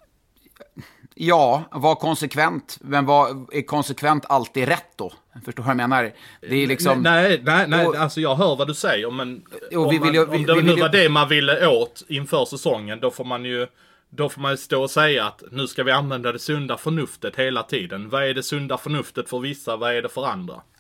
Ja, var konsekvent. Men var, är konsekvent alltid rätt då? Förstår du vad jag menar? Det är liksom... Nej, nej, nej. Och... alltså jag hör vad du säger. Men och om, vi vill ju, man, vi, om det vi nu vill ju... var det man ville åt inför säsongen, då får man ju... Då får man stå och säga att nu ska vi använda det sunda förnuftet hela tiden. Vad är det sunda förnuftet för vissa? Vad är det för andra?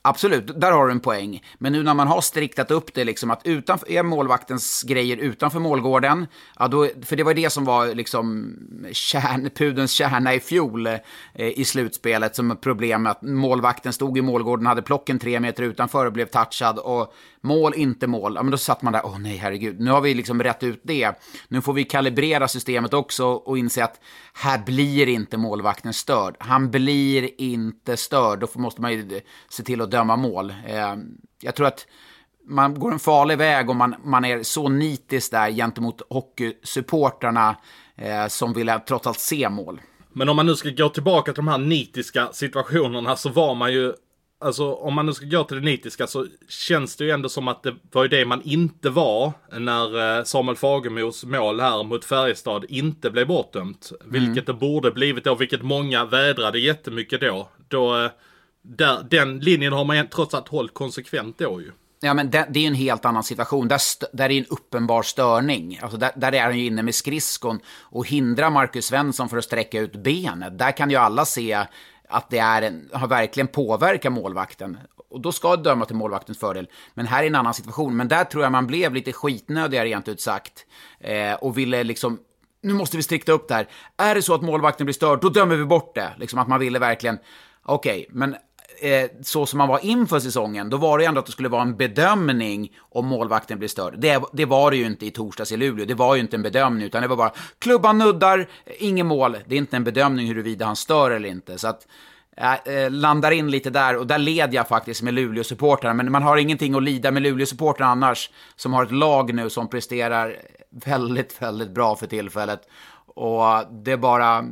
Absolut, där har du en poäng. Men nu när man har striktat upp det, liksom, att utanför, är målvaktens grejer utanför målgården, ja, då, för det var det som var liksom kärn, pudens kärna i fjol eh, i slutspelet, som problem att målvakten stod i målgården, hade plocken tre meter utanför och blev touchad, och mål, inte mål. Ja, men då satt man där, åh nej herregud, nu har vi liksom rätt ut det. Nu får vi kalibrera systemet också och inse att här blir inte målvakten störd. Han blir inte störd, då måste man ju se till att döma mål. Eh, jag tror att man går en farlig väg om man, man är så nitisk där gentemot hockeysupportrarna eh, som vill trots allt se mål. Men om man nu ska gå tillbaka till de här nitiska situationerna, så var man ju, alltså om man nu ska gå till det nitiska, så känns det ju ändå som att det var ju det man inte var när Samuel Fagemos mål här mot Färjestad inte blev bortdömt. Mm. Vilket det borde blivit då, vilket många vädrade jättemycket då. Då där, den linjen har man trots allt hållit konsekvent då ju. Ja, men det, det är ju en helt annan situation. Där, st- där är en uppenbar störning. Alltså där, där är han ju inne med skridskon och hindrar Marcus Svensson för att sträcka ut benet. Där kan ju alla se att det är en, har verkligen påverkat målvakten. Och då ska det döma till målvaktens fördel. Men här är en annan situation. Men där tror jag man blev lite skitnödigare rent ut sagt. Eh, och ville liksom, nu måste vi strikta upp det här. Är det så att målvakten blir störd, då dömer vi bort det. Liksom att man ville verkligen, okej, okay, men eh, så som man var inför säsongen, då var det ändå att det skulle vara en bedömning om målvakten blir störd. Det, det var det ju inte i torsdags i Luleå. Det var ju inte en bedömning, utan det var bara klubban nuddar, ingen mål. Det är inte en bedömning huruvida han stör eller inte. Så att jag landar in lite där, och där led jag faktiskt med Luleå-supportrarna. Men man har ingenting att lida med Luleå-supportrarna annars, som har ett lag nu som presterar väldigt, väldigt bra för tillfället. Och det är bara,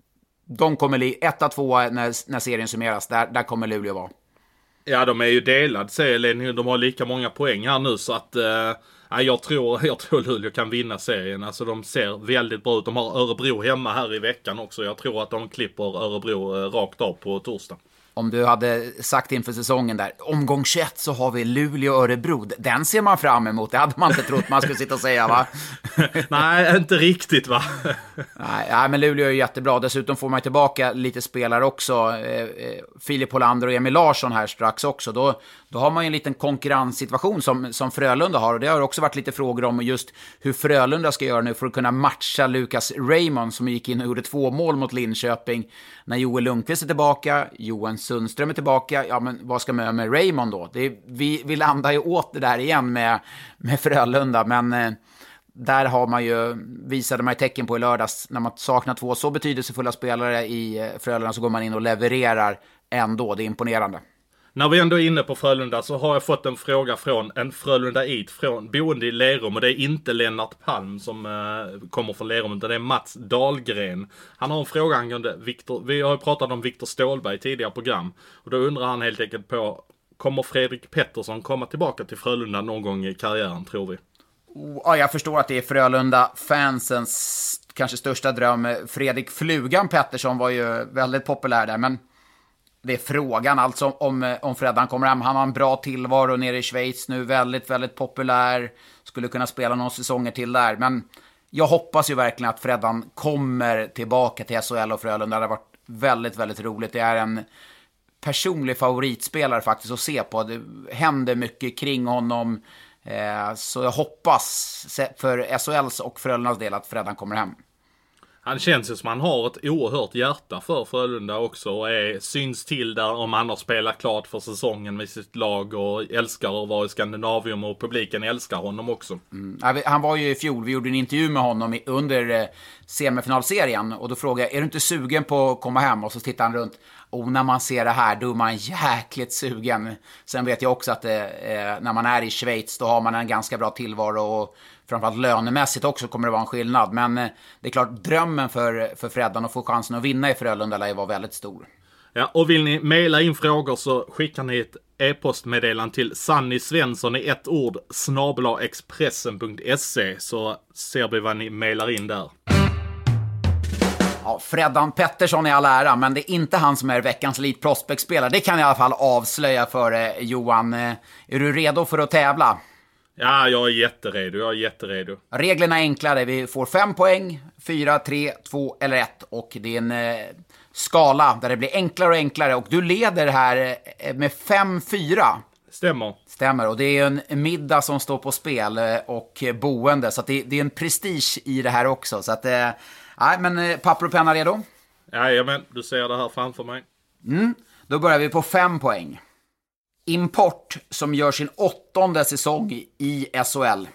de kommer li, etta, tvåa när, när serien summeras, där, där kommer Luleå vara. Ja, de är ju delad serieledning, de har lika många poäng här nu, så att eh, jag, tror, jag tror Luleå kan vinna serien. Alltså de ser väldigt bra ut. De har Örebro hemma här i veckan också. Jag tror att de klipper Örebro eh, rakt av på torsdag. Om du hade sagt inför säsongen där, omgång tjugoett så har vi Luleå och Örebro. Den ser man fram emot. Det hade man inte trott man skulle sitta och säga, va? Nej, inte riktigt, va? nej, nej, men Luleå är jättebra. Dessutom får man tillbaka lite spelare också. Eh, Filip Hollander och Emil Larsson här strax också. Då, då har man ju en liten konkurrenssituation som, som Frölunda har. Och det har också varit lite frågor om just hur Frölunda ska göra nu för att kunna matcha Lucas Raymond, som gick in och gjorde två mål mot Linköping. När Joel Lundqvist är tillbaka, Johan Sundström är tillbaka, ja men vad ska man göra med Raymond då? Det är, vi, vi landar ju åt det där igen med, med Frölunda, men eh, där har man ju, visade man tecken på i lördags, när man saknar två så betydelsefulla spelare i eh, Frölunda, så går man in och levererar ändå, det är imponerande. När vi ändå är inne på Frölunda så har jag fått en fråga från en Frölunda-id från boende i Lerum, och det är inte Lennart Palm som eh, kommer från Lerum, utan det är Mats Dahlgren. Han har en fråga angående Victor, vi har ju pratat om Victor Ståhlberg i tidigare program, och då undrar han helt enkelt på, kommer Fredrik Pettersson komma tillbaka till Frölunda någon gång i karriären, tror vi? Ja, jag förstår att det är Frölunda-fansens kanske största dröm. Fredrik Flugan Pettersson var ju väldigt populär där, men det är frågan alltså om, om Freddan kommer hem. Han har en bra tillvaro nere i Schweiz nu, väldigt, väldigt populär. Skulle kunna spela några säsonger till där. Men jag hoppas ju verkligen att Freddan kommer tillbaka till S H L och Frölunda. Det har varit väldigt, väldigt roligt. Det är en personlig favoritspelare faktiskt att se på. Det händer mycket kring honom. Så jag hoppas för S H L:s och Frölundas del att Freddan kommer hem. Han känns ju som han har ett oerhört hjärta för Frölunda också, och är, syns till där om han har spelat klart för säsongen med sitt lag och älskar att vara i Skandinavium, och publiken älskar honom också. Mm. Han var ju i fjol, vi gjorde en intervju med honom under semifinalserien, och då frågade jag, är du inte sugen på att komma hem? Och så tittar han runt, och när man ser det här då är man jäkligt sugen. Sen vet jag också att det, eh, när man är i Schweiz då har man en ganska bra tillvaro, och framförallt lönemässigt också kommer det vara en skillnad. Men eh, det är klart, drömmen för, för Freddan att få chansen att vinna i Frölunda lär var väldigt stor. Ja, och vill ni mejla in frågor så skickar ni ett e-postmeddelande till Sanny Svensson i ett ord snabel-a expressen punkt se, så ser vi vad ni mejlar in där. Ja, Freddan Pettersson är all ära, men det är inte han som är veckans Elite Prospect-spelare. Det kan jag i alla fall avslöja för eh, Johan. Eh, är du redo för att tävla? Ja, jag är jätteredo, jag är jätteredo. Reglerna är enklare, vi får fem poäng, fyra, tre, två eller ett. Och det är en eh, skala där det blir enklare och enklare. Och du leder här eh, med fem fyra. Stämmer. Stämmer, och det är en middag som står på spel eh, och boende. Så att det, det är en prestige i det här också. Så att, eh, nej, men eh, papper och penna redo? Jajamän, du ser det här framför mig. Mm, då börjar vi på fem poäng. Import som gör sin åttonde säsong i S H L.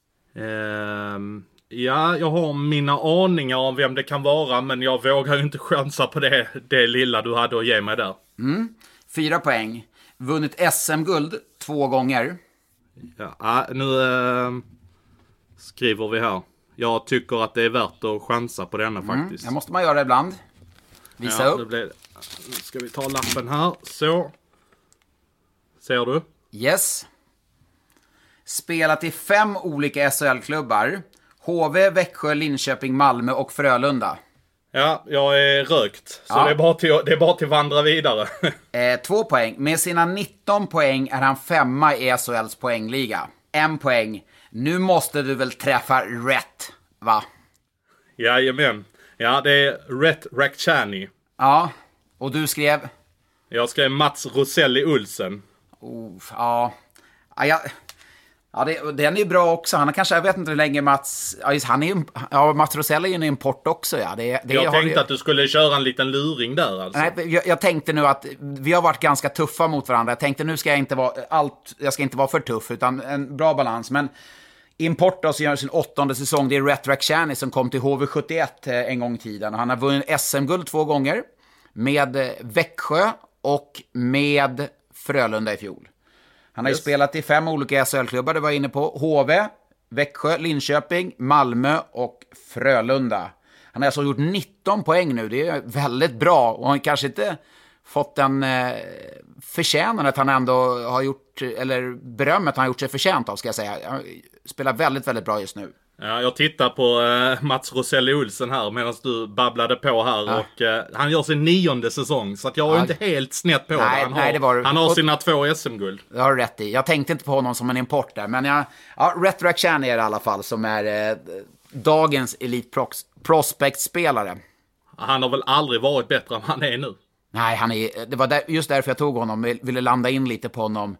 Um, ja, jag har mina aningar om vem det kan vara, men jag vågar ju inte chansa på det, det lilla du hade att ge mig där. Mm, fyra poäng. Vunnit S M-guld två gånger. Ja, nu uh, skriver vi här. Jag tycker att det är värt att chansa på denna Mm, faktiskt. det måste man göra ibland. Visa ja, upp. Nu, blir, nu ska vi ta lappen här, så. Ser du? Yes. Spelat i fem olika S H L-klubbar. H V, Växjö, Linköping, Malmö och Frölunda. Ja, jag är rökt. Så Ja. det är bara till, det är bara till att vandra vidare. Eh, två poäng. Med sina nitton poäng är han femma i S H L:s poängliga. En poäng. Nu måste du väl träffa rätt, va? Jajamän. Ja, det är Rhett Rakhshani. Ja, och du skrev? Jag skrev Mats Roselli Olsen. Oh, ja. Ja, ja. Ja, det, den är ju bra också. Han har kanske, jag vet inte hur länge Mats... Ja, han är ju, ja, Mats Roselli är ju en import också, ja. Det, det jag har tänkte ju, att du skulle köra en liten luring där, alltså. Nej, jag, jag tänkte nu att vi har varit ganska tuffa mot varandra. Jag tänkte nu ska jag inte vara allt... Jag ska inte vara för tuff, utan en bra balans. Men import då, så gör sin åttonde säsong. Det är Rhett Rakhshani som kom till H V sjuttioett en gång i tiden. Han har vunnit S M-guld två gånger. Med Växjö och med Frölunda i fjol. Han har Yes. ju spelat i fem olika S H L-klubbar, det var inne på. H V, Växjö, Linköping, Malmö och Frölunda. Han har alltså gjort nitton poäng nu, det är väldigt bra. Och han kanske inte fått den eh, förtjänan att han ändå har gjort, eller berömmet han har gjort sig förtjänt av, ska jag säga. Han spelar väldigt, väldigt bra just nu. Ja, jag tittar på eh, Mats Roselli Olsen här medan du babblade på här. Ja. Och eh, han gör sin nionde säsong. Så att jag är Ja. inte helt snett på Nej, det. Han nej, har, det var- han har och- sina två S M-guld. Det har du rätt i. Jag tänkte inte på honom som en import där. Men jag, ja, Rhett Rakhshani är det i alla fall som är eh, dagens Elite Prox- Prospect-spelare. Han har väl aldrig varit bättre än han är nu. Nej, han är, det var där, just därför jag tog honom. Jag ville landa in lite på honom.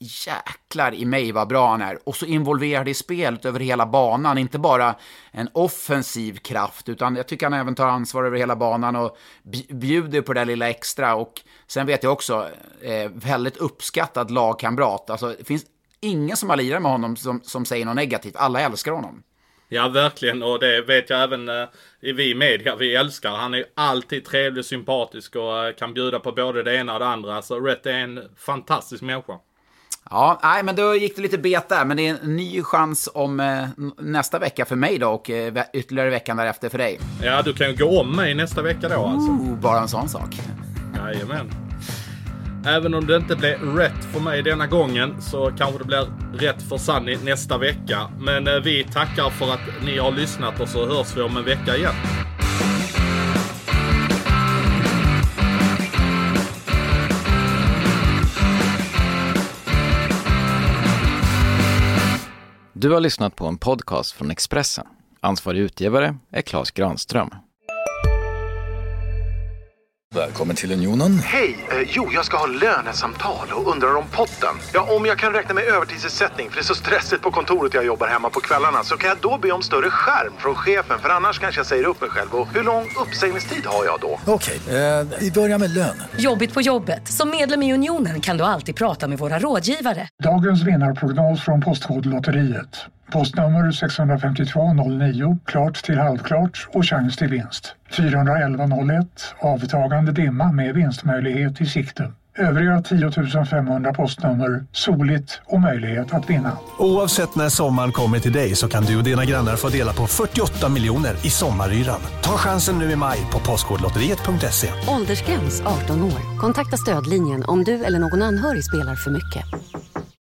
Jäklar i mig vad bra han är. Och så involverad i spelet över hela banan. Inte bara en offensiv kraft, utan jag tycker han även tar ansvar över hela banan och bjuder på det lilla extra. Och sen vet jag också, eh, väldigt uppskattad lagkamrat. Alltså, det finns ingen som har lirat med honom som, som säger något negativt. Alla älskar honom. Ja, verkligen. Och det vet jag även eh, i vi media. Vi älskar. Han är alltid trevlig, sympatisk och eh, kan bjuda på både det ena och det andra. Så Rhett är en fantastisk människa. Ja, nej, men då gick det lite bet där. Men det är en ny chans om eh, nästa vecka för mig då. Och eh, ytterligare veckan därefter för dig. Ja, du kan ju gå om mig nästa vecka då alltså. Oh, bara en sån sak. Jajamän. Även om det inte blir rätt för mig denna gången så kanske det blir rätt för Sunny nästa vecka. Men eh, vi tackar för att ni har lyssnat och så hörs vi om en vecka igen. Du har lyssnat på en podcast från Expressen. Ansvarig utgivare är Claes Granström. Välkommen till Unionen. Hej! Eh, jo, jag ska ha lönesamtal och undrar om potten. Ja, om jag kan räkna med övertidsersättning för det är så stressigt på kontoret jag jobbar hemma på kvällarna så kan jag då be om större skärm från chefen för annars kanske jag säger upp mig själv. Och hur lång uppsägningstid har jag då? Okej, eh, vi börjar med lön. Jobbigt på jobbet. Som medlem i Unionen kan du alltid prata med våra rådgivare. Dagens vinnarprognos från Postkodlotteriet. Postnummer sex fem två noll nio, klart till halvklart och chans till vinst. fyra elva noll ett, avtagande dimma med vinstmöjlighet i sikte. Övriga tio tusen femhundra postnummer, soligt och möjlighet att vinna. Oavsett när sommaren kommer till dig så kan du och dina grannar få dela på fyrtioåtta miljoner i sommaryran. Ta chansen nu i maj på postkodlotteriet punkt se. Åldersgräns arton år. Kontakta stödlinjen om du eller någon anhörig spelar för mycket.